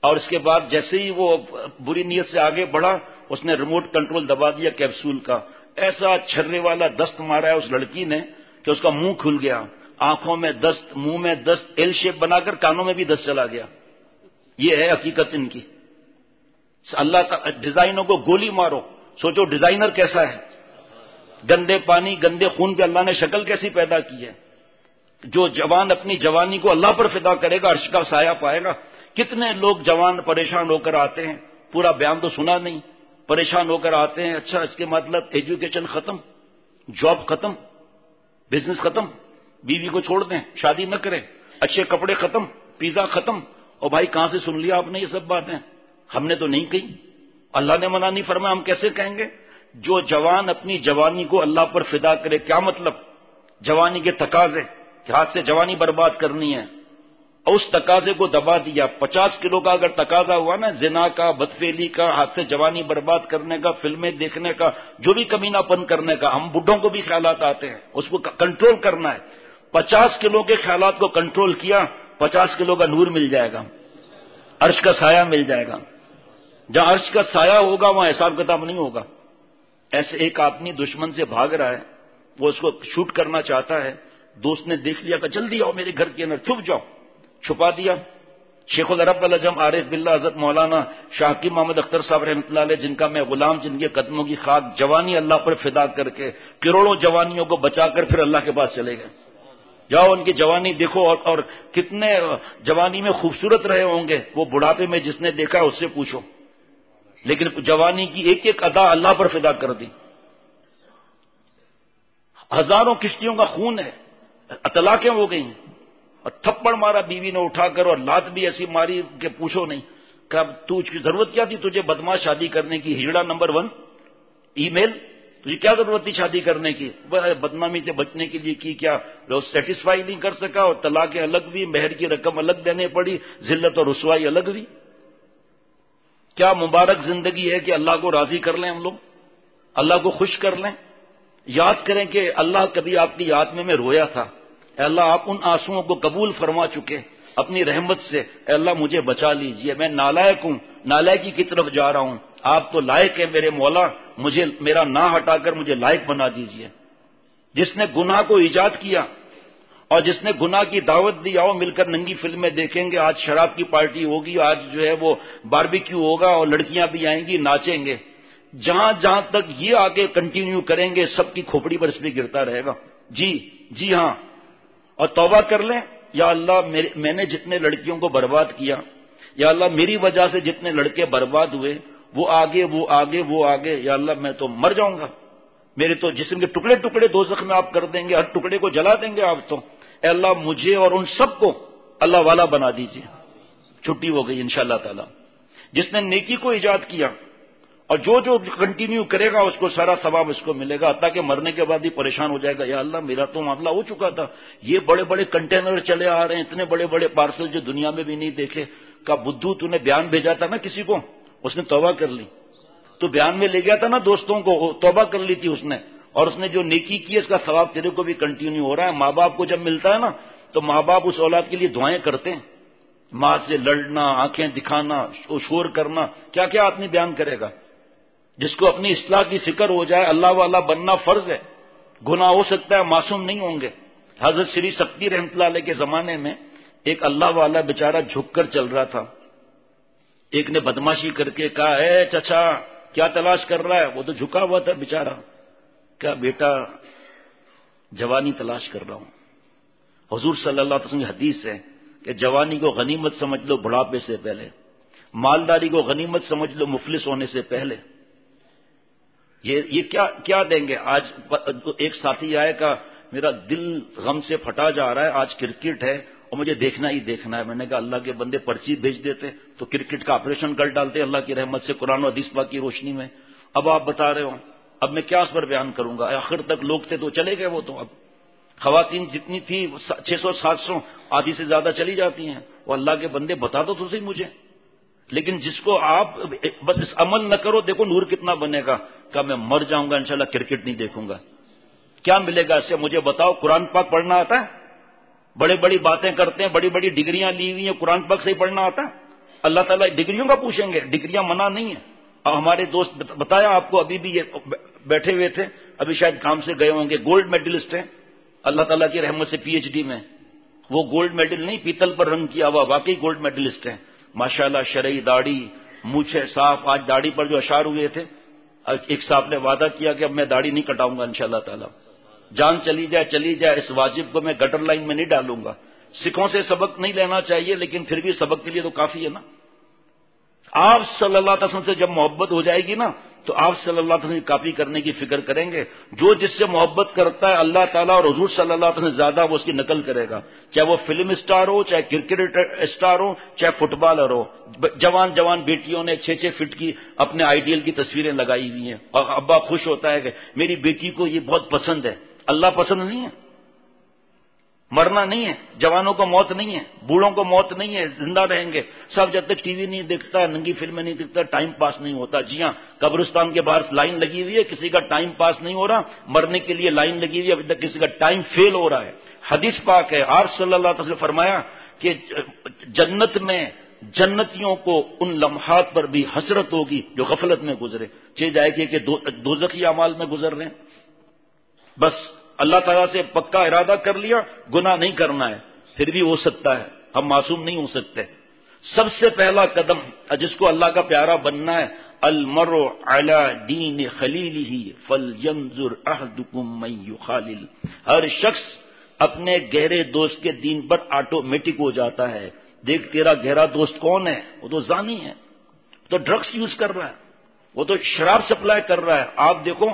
اور اس کے بعد جیسے ہی وہ بری نیت سے آگے بڑھا اس نے ریموٹ کنٹرول دبا دیا کیپسول کا، ایسا چھرے والا دست مارا ہے اس لڑکی نے کہ اس کا منہ کھل گیا، آنکھوں میں دست، منہ میں دست، ایل شیپ بنا کر کانوں میں بھی دست چلا گیا۔ یہ ہے حقیقت ان کی۔ اللہ کا ڈیزائنوں کو گولی مارو، سوچو ڈیزائنر کیسا ہے، گندے پانی گندے خون پہ اللہ نے شکل کیسی پیدا کی ہے۔ جو جوان اپنی جوانی کو اللہ پر فدا کرے گا عرش کا سایہ پائے گا۔ کتنے لوگ جوان پریشان ہو کر آتے ہیں، پورا بیان تو سنا نہیں، پریشان ہو کر آتے ہیں، اچھا اس کے مطلب ایجوکیشن ختم، جاب ختم، بزنس ختم، بیوی کو چھوڑ دیں، شادی نہ کریں، اچھے کپڑے ختم، پیزا ختم۔ اور بھائی کہاں سے سن لیا آپ نے یہ سب باتیں؟ ہم نے تو نہیں کہی، اللہ نے منع نہیں فرمایا، ہم کیسے کہیں گے؟ جو جوان اپنی جوانی کو اللہ پر فدا کرے، کیا مطلب؟ جوانی کے تقاضے کہ ہاتھ سے جوانی برباد کرنی ہے، اور اس تقاضے کو دبا دیا۔ پچاس کلو کا اگر تقاضا ہوا نا، زنا کا، بدفعلی کا، ہاتھ سے جوانی برباد کرنے کا، فلمیں دیکھنے کا، جو بھی کمینہ پن کرنے کا، ہم بڈھوں کو بھی خیالات آتے ہیں، اس کو کنٹرول کرنا ہے۔ پچاس کلو کے خیالات کو کنٹرول کیا، پچاس کلو کا نور مل جائے گا، عرش کا سایہ مل جائے گا۔ جہاں عرش کا سایہ ہوگا وہاں حساب کتاب نہیں ہوگا۔ ایسے ایک آدمی دشمن سے بھاگ رہا ہے، وہ اس کو شوٹ کرنا چاہتا ہے، دوست نے دیکھ لیا کہ جلدی آؤ میرے گھر کے اندر، چھپ جاؤ، چھپا دیا۔ شیخ العرب العجم عارف باللہ حضرت مولانا شاہ حکیم محمد اختر صاحب رحمۃ اللہ علیہ، جن کا میں غلام، جن کے قدموں کی خاک، جوانی اللہ پر فدا کر کے کروڑوں جوانیوں کو بچا کر پھر اللہ کے پاس چلے گئے۔ جاؤ ان کی جوانی دیکھو، اور, اور کتنے جوانی میں خوبصورت رہے ہوں گے، وہ بڑھاپے میں جس نے دیکھا ہے اس سے پوچھو، لیکن جوانی کی ایک ایک ادا اللہ پر فدا کر دی۔ ہزاروں کشتیوں کا خون ہے، طلاقیں ہو گئی، اور تھپڑ مارا بیوی نے اٹھا کر، اور لات بھی ایسی ماری کہ پوچھو نہیں۔ کہ تو کی ضرورت کیا تھی تجھے بدماش شادی کرنے کی؟ ہجڑا نمبر ون ای میل، تجھے کیا ضرورت تھی شادی کرنے کی؟ بدنامی سے بچنے کے لیے کی، کیا لوگ سیٹسفائی نہیں کر سکا، اور طلاقیں الگ بھی، مہر کی رقم الگ دینے پڑی، ذلت اور رسوائی الگ بھی۔ کیا مبارک زندگی ہے کہ اللہ کو راضی کر لیں ہم لوگ، اللہ کو خوش کر لیں۔ یاد کریں کہ اللہ کبھی آپ کی یاد میں میں رویا تھا، اے اللہ آپ ان آنسوؤں کو قبول فرما چکے اپنی رحمت سے، اے اللہ مجھے بچا لیجئے، میں نالائق ہوں، نالائقی کی طرف جا رہا ہوں، آپ تو لائق ہیں میرے مولا، مجھے میرا نا ہٹا کر مجھے لائق بنا دیجئے۔ جس نے گناہ کو ایجاد کیا اور جس نے گناہ کی دعوت دی، آؤ مل کر ننگی فلمیں دیکھیں گے، آج شراب کی پارٹی ہوگی، آج جو ہے وہ باربیکیو ہوگا، اور لڑکیاں بھی آئیں گی، ناچیں گے، جہاں جہاں تک یہ آگے کنٹینیو کریں گے سب کی کھوپڑی پر اس پہ گرتا رہے گا۔ جی جی ہاں، اور توبہ کر لیں، یا اللہ میں نے جتنے لڑکیوں کو برباد کیا، یا اللہ میری وجہ سے جتنے لڑکے برباد ہوئے، وہ آگے وہ آگے وہ آگے، یا اللہ میں تو مر جاؤں گا، میرے تو جسم کے ٹکڑے ٹکڑے دوزخ میں آپ کر دیں گے، ہر ٹکڑے کو جلا دیں گے آپ تو، اے اللہ مجھے اور ان سب کو اللہ والا بنا دیجیے۔ چھٹی ہو گئی انشاءاللہ تعالی۔ جس نے نیکی کو ایجاد کیا اور جو جو کنٹینیو کرے گا اس کو سارا ثواب اس کو ملے گا، حتیٰ کہ مرنے کے بعد ہی پریشان ہو جائے گا، یا اللہ میرا تو معاملہ ہو چکا تھا، یہ بڑے بڑے کنٹینر چلے آ رہے ہیں، اتنے بڑے بڑے پارسل جو دنیا میں بھی نہیں دیکھے۔ کہا بدھو تو نے بیان بھیجا تھا نا کسی کو، اس نے توبہ کر لی، تو بیان میں لے گیا تھا نا دوستوں کو، توبہ کر لی تھی اس نے، اور اس نے جو نیکی کی اس کا ثواب تیرے کو بھی کنٹینیو ہو رہا ہے۔ ماں باپ کو جب ملتا ہے نا تو ماں باپ اس اولاد کے لیے دعائیں کرتے ہیں، ماں سے لڑنا، آنکھیں دکھانا، شور کرنا، کیا کیا آدمی بیان کرے گا۔ جس کو اپنی اصلاح کی فکر ہو جائے، اللہ والا بننا فرض ہے، گناہ ہو سکتا ہے، معصوم نہیں ہوں گے۔ حضرت شری سکتی رحمۃ اللہ علیہ کے زمانے میں ایک اللہ والا بیچارہ جھک کر چل رہا تھا، ایک نے بدماشی کر کے کہا، اے چچا کیا تلاش کر رہا ہے؟ وہ تو جھکا ہوا تھا بیچارہ، کہا بیٹا جوانی تلاش کر رہا ہوں۔ حضور صلی اللہ علیہ وسلم کی حدیث ہے کہ جوانی کو غنیمت سمجھ لو بڑھاپے سے پہلے، مالداری کو غنیمت سمجھ لو مفلس ہونے سے پہلے۔ یہ یہ کیا کیا دیں گے؟ آج ایک ساتھی آئے کا میرا دل غم سے پھٹا جا رہا ہے، آج کرکٹ ہے اور مجھے دیکھنا ہی دیکھنا ہے۔ میں نے کہا اللہ کے بندے پرچی بھیج دیتے تو کرکٹ کا آپریشن کر ڈالتے اللہ کی رحمت سے، قرآن و حدیث پاک کی روشنی میں۔ اب آپ بتا رہے ہو، اب میں کیا اس پر بیان کروں گا؟ آخر تک لوگ تھے تو چلے گئے، وہ تو اب خواتین جتنی تھی چھ سو سات سو آدھی سے زیادہ چلی جاتی ہیں۔ وہ اللہ کے بندے بتا دو تو صحیح مجھے، لیکن جس کو آپ بس اس عمل نہ کرو، دیکھو نور کتنا بنے گا۔ کہ میں مر جاؤں گا انشاءاللہ کرکٹ نہیں دیکھوں گا، کیا ملے گا اس سے؟ مجھے بتاؤ، قرآن پاک پڑھنا آتا ہے؟ بڑے بڑی باتیں کرتے ہیں، بڑی بڑی ڈگریاں لی ہوئی ہیں، قرآن پاک سے ہی پڑھنا آتا ہے؟ اللہ تعالیٰ ڈگریوں کا پوچھیں گے؟ ڈگریاں منع نہیں ہیں. ہمارے دوست بتایا آپ کو ابھی بھی یہ بیٹھے ہوئے تھے, ابھی شاید کام سے گئے ہوں گے, گولڈ میڈلسٹ ہیں اللہ تعالیٰ کی رحمت سے پی ایچ ڈی میں. وہ گولڈ میڈل نہیں, پیتل پر رنگ کیا ہوا, واقعی گولڈ میڈلسٹ ہیں ماشاءاللہ. شرعی داڑھی, مونچھیں صاف. آج داڑھی پر جو اشعار ہوئے تھے, ایک صاحب نے وعدہ کیا کہ اب میں داڑھی نہیں کٹاؤں گا انشاءاللہ تعالی, جان چلی جائے چلی جائے, اس واجب کو میں گٹر لائن میں نہیں ڈالوں گا. سکھوں سے سبق نہیں لینا چاہیے, لیکن پھر بھی سبق کے لیے تو کافی ہے نا. آپ صلی اللہ علیہ وسلم سے جب محبت ہو جائے گی نا, تو آپ صلی اللہ علیہ وسلم کی کاپی کرنے کی فکر کریں گے. جو جس سے محبت کرتا ہے اللہ تعالیٰ اور حضور صلی اللہ علیہ وسلم سے زیادہ, وہ اس کی نقل کرے گا. چاہے وہ فلم اسٹار ہو, چاہے کرکٹ اسٹار ہو, چاہے فٹ بالر ہو. جوان جوان بیٹیوں نے چھ چھ فٹ کی اپنے آئیڈیل کی تصویریں لگائی ہوئی ہیں, اور ابا خوش ہوتا ہے کہ میری بیٹی کو یہ بہت پسند ہے. اللہ پسند نہیں ہے؟ مرنا نہیں ہے, جوانوں کو موت نہیں ہے, بوڑھوں کو موت نہیں ہے, زندہ رہیں گے سب جب تک ٹی وی نہیں دیکھتا, ننگی فلمیں نہیں دیکھتا, ٹائم پاس نہیں ہوتا. جی ہاں, قبرستان کے باہر لائن لگی ہوئی ہے, کسی کا ٹائم پاس نہیں ہو رہا, مرنے کے لیے لائن لگی ہوئی ہے, ابھی تک کسی کا ٹائم فیل ہو رہا ہے. حدیث پاک ہے, آپ صلی اللہ علیہ وسلم نے فرمایا کہ جنت میں جنتیوں کو ان لمحات پر بھی حسرت ہوگی جو غفلت میں گزرے. چہ جائے کہ دوزخی اعمال میں گزر رہے ہیں. بس اللہ تعالیٰ سے پکا ارادہ کر لیا, گناہ نہیں کرنا ہے, پھر بھی ہو سکتا ہے, ہم معصوم نہیں ہو سکتے. سب سے پہلا قدم جس کو اللہ کا پیارا بننا ہے, المرء علی دین خلیلہ فلینظر احدکم من یخالل. ہر شخص اپنے گہرے دوست کے دین پر آٹومیٹک ہو جاتا ہے. دیکھ تیرا گہرا دوست کون ہے؟ وہ تو زانی ہے, تو ڈرگس یوز کر رہا ہے, وہ تو شراب سپلائی کر رہا ہے. آپ دیکھو,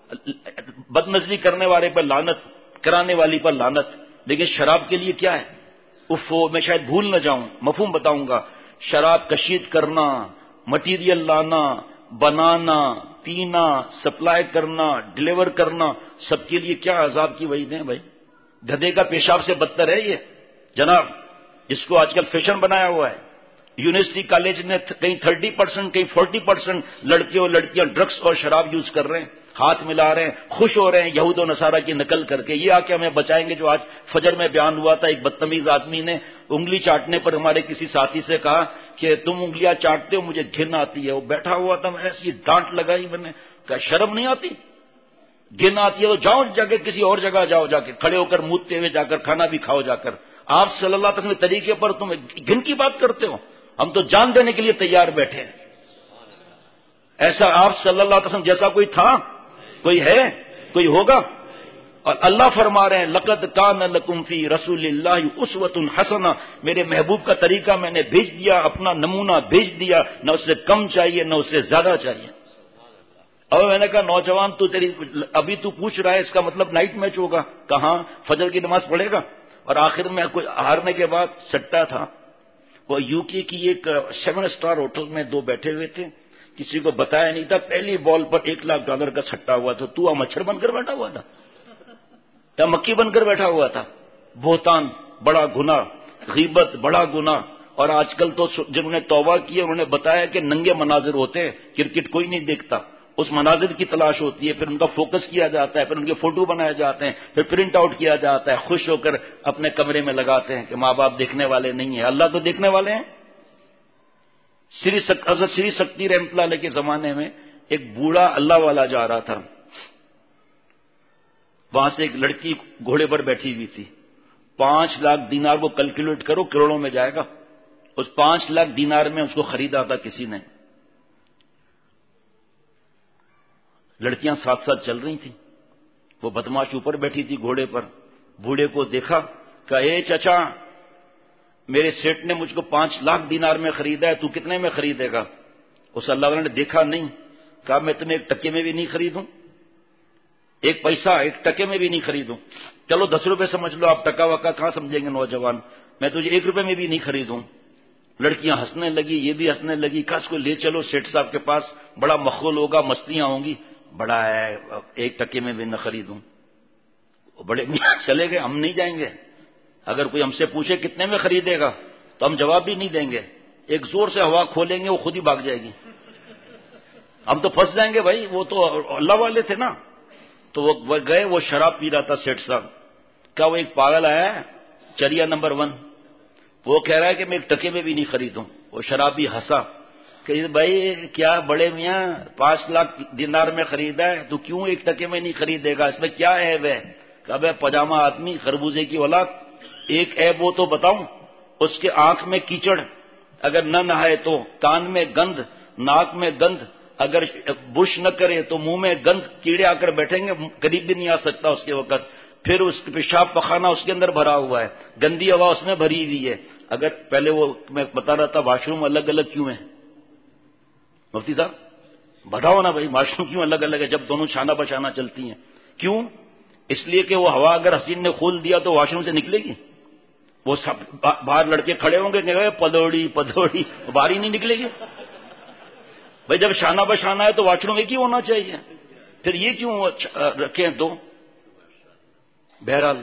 بد نظری کرنے والے پر لعنت, کرانے والی پر لعنت, لیکن شراب کے لیے کیا ہے؟ اف میں شاید بھول نہ جاؤں, مفہوم بتاؤں گا. شراب کشید کرنا, مٹیریل لانا, بنانا, پینا, سپلائی کرنا, ڈیلیور کرنا, سب کے لیے کیا عذاب کی وعید ہے بھائی. گدھے کا پیشاب سے بدتر ہے یہ جناب, جس کو آج کل فیشن بنایا ہوا ہے. یونیورسٹی کالج نے کہیں تھرٹی پرسینٹ کہیں فورٹی پرسینٹ لڑکے اور لڑکیاں ڈرگس اور شراب یوز کر رہے ہیں, ہاتھ ملا رہے ہیں, خوش ہو رہے ہیں یہود و نصارہ کی نقل کر کے. یہ آ کے ہمیں بچائیں گے. جو آج فجر میں بیان ہوا تھا, ایک بدتمیز آدمی نے انگلی چاٹنے پر ہمارے کسی ساتھی سے کہا کہ تم انگلیاں چاٹتے ہو, مجھے گھن آتی ہے. وہ بیٹھا ہوا تھا, میں ایسی ڈانٹ لگائی, میں نے کہا شرم نہیں آتی؟ گھن آتی ہے تو جاؤ جا کے کسی اور جگہ جاؤ, جا کے کھڑے ہو کر مودتے ہوئے جا کر کھانا بھی کھاؤ جا کر. آپ صلی اللہ علیہ وسلم کے طریقے پر تم گھن کی بات کرتے ہو. ہم تو جان دینے کے لیے تیار بیٹھے ہیں. ایسا آپ صلی اللہ علیہ وسلم جیسا کوئی تھا, کوئی ہے, کوئی ہوگا؟ اور اللہ فرما رہے ہیں لقد کان لکم فی رسول اللہ اسوۃ حسنہ. میرے محبوب کا طریقہ میں نے بھیج دیا, اپنا نمونہ بھیج دیا, نہ اس سے کم چاہیے نہ اس سے زیادہ چاہیے. اور میں نے کہا نوجوان تو تیری ابھی تو پوچھ رہا ہے, اس کا مطلب نائٹ میچ ہوگا. کہاں فجر کی نماز پڑھے گا؟ اور آخر میں کوئی ہارنے کے بعد سٹا تھا. وہ یو کے کی ایک سیون اسٹار ہوٹل میں دو بیٹھے ہوئے تھے, کسی کو بتایا نہیں تھا, پہلی بال پر ایک لاکھ ڈالر کا سٹا ہوا تھا. تو مچھر بن کر بیٹھا ہوا تھا, کیا مکھی بن کر بیٹھا ہوا تھا. بہتان بڑا گناہ, غیبت بڑا گناہ. اور آج کل تو جنہوں نے توبہ کی انہوں نے بتایا کہ ننگے مناظر ہوتے ہیں, کرکٹ کوئی نہیں دیکھتا, اس مناظر کی تلاش ہوتی ہے, پھر ان کا فوکس کیا جاتا ہے, پھر ان کے فوٹو بنائے جاتے ہیں, پھر پرنٹ آؤٹ کیا جاتا ہے, خوش ہو کر اپنے کمرے میں لگاتے ہیں کہ ماں باپ دیکھنے والے نہیں ہیں. اللہ تو دیکھنے والے ہیں. سری حضرت سری سکتی رحمۃ اللہ علیہ کے زمانے میں ایک بوڑھا اللہ والا جا رہا تھا, وہاں سے ایک لڑکی گھوڑے پر بیٹھی ہوئی تھی. پانچ لاکھ دینار کو کیلکولیٹ کرو, کروڑوں میں جائے گا. اس پانچ لاکھ دینار میں اس کو خریدا تھا کسی نے. لڑکیاں ساتھ ساتھ چل رہی تھیں, وہ بدماش اوپر بیٹھی تھی گھوڑے پر. بوڑھے کو دیکھا, کہا اے چچا, میرے سیٹ نے مجھ کو پانچ لاکھ دینار میں خریدا ہے, تو کتنے میں خریدے گا؟ اس اللہ والے نے دیکھا نہیں, کہا میں تمہیں ایک ٹکے میں بھی نہیں خریدوں, ایک پیسہ ایک ٹکے میں بھی نہیں خریدوں. چلو دس روپے سمجھ لو آپ, ٹکا وکا کہاں سمجھیں گے نوجوان, میں تجھے ایک روپے میں بھی نہیں خریدوں. لڑکیاں ہنسنے لگی, یہ بھی ہنسنے لگی. کہا اس کو لے چلو سیٹ صاحب کے پاس, بڑا مخول ہوگا, مستیاں ہوں گی. بڑا ہے, ایک ٹکے میں بھی نہ خریدوں. بڑے چلے گئے, ہم نہیں جائیں گے. اگر کوئی ہم سے پوچھے کتنے میں خریدے گا تو ہم جواب بھی نہیں دیں گے. ایک زور سے ہوا کھولیں گے, وہ خود ہی بھاگ جائے گی. ہم تو پھنس جائیں گے بھائی, وہ تو اللہ والے تھے نا. تو وہ گئے, وہ شراب پی رہا تھا سیٹ صاحب. کیا وہ ایک پاگل آیا ہے چریا نمبر ون, وہ کہہ رہا ہے کہ میں ایک ٹکے میں بھی نہیں خریدوں. وہ شرابی ہنسا کہ بھائی کیا بڑے میاں پانچ لاکھ دینار میں خریدا ہے تو کیوں ایک ٹکے میں نہیں خریدے گا, اس میں کیا عیب ہے؟ کہ بھائی پاجامہ آدمی خربوزے کی اولاد, ایک عیب وہ تو بتاؤں, اس کے آنکھ میں کیچڑ, اگر نہ نہائے تو, کان میں گند, ناک میں گند, اگر بش نہ کرے تو منہ میں گند, کیڑے آ کر بیٹھیں گے, قریب بھی نہیں آ سکتا اس کے وقت, پھر اس کے پیشاب پخانہ اس کے اندر بھرا ہوا ہے, گندی ہوا اس میں بھری ہوئی ہے. اگر پہلے وہ میں بتا رہا تھا واش روم الگ الگ کیوں ہیں مفتی صاحب بتاؤ نا بھائی, واش روم کیوں الگ الگ ہے جب دونوں شانہ بشانہ چلتی ہیں؟ کیوں؟ اس لیے کہ وہ ہوا اگر حسین نے کھول دیا تو واش روم سے نکلے گی, وہ سب باہر لڑکے کھڑے ہوں گے کہ پدوڑی پدوڑی, باہر ہی نہیں نکلے گی. بھائی جب شانہ بشانہ ہے تو واش روم ایک ہی ہونا چاہیے, پھر یہ کیوں رکھے ہیں دو؟ بہرحال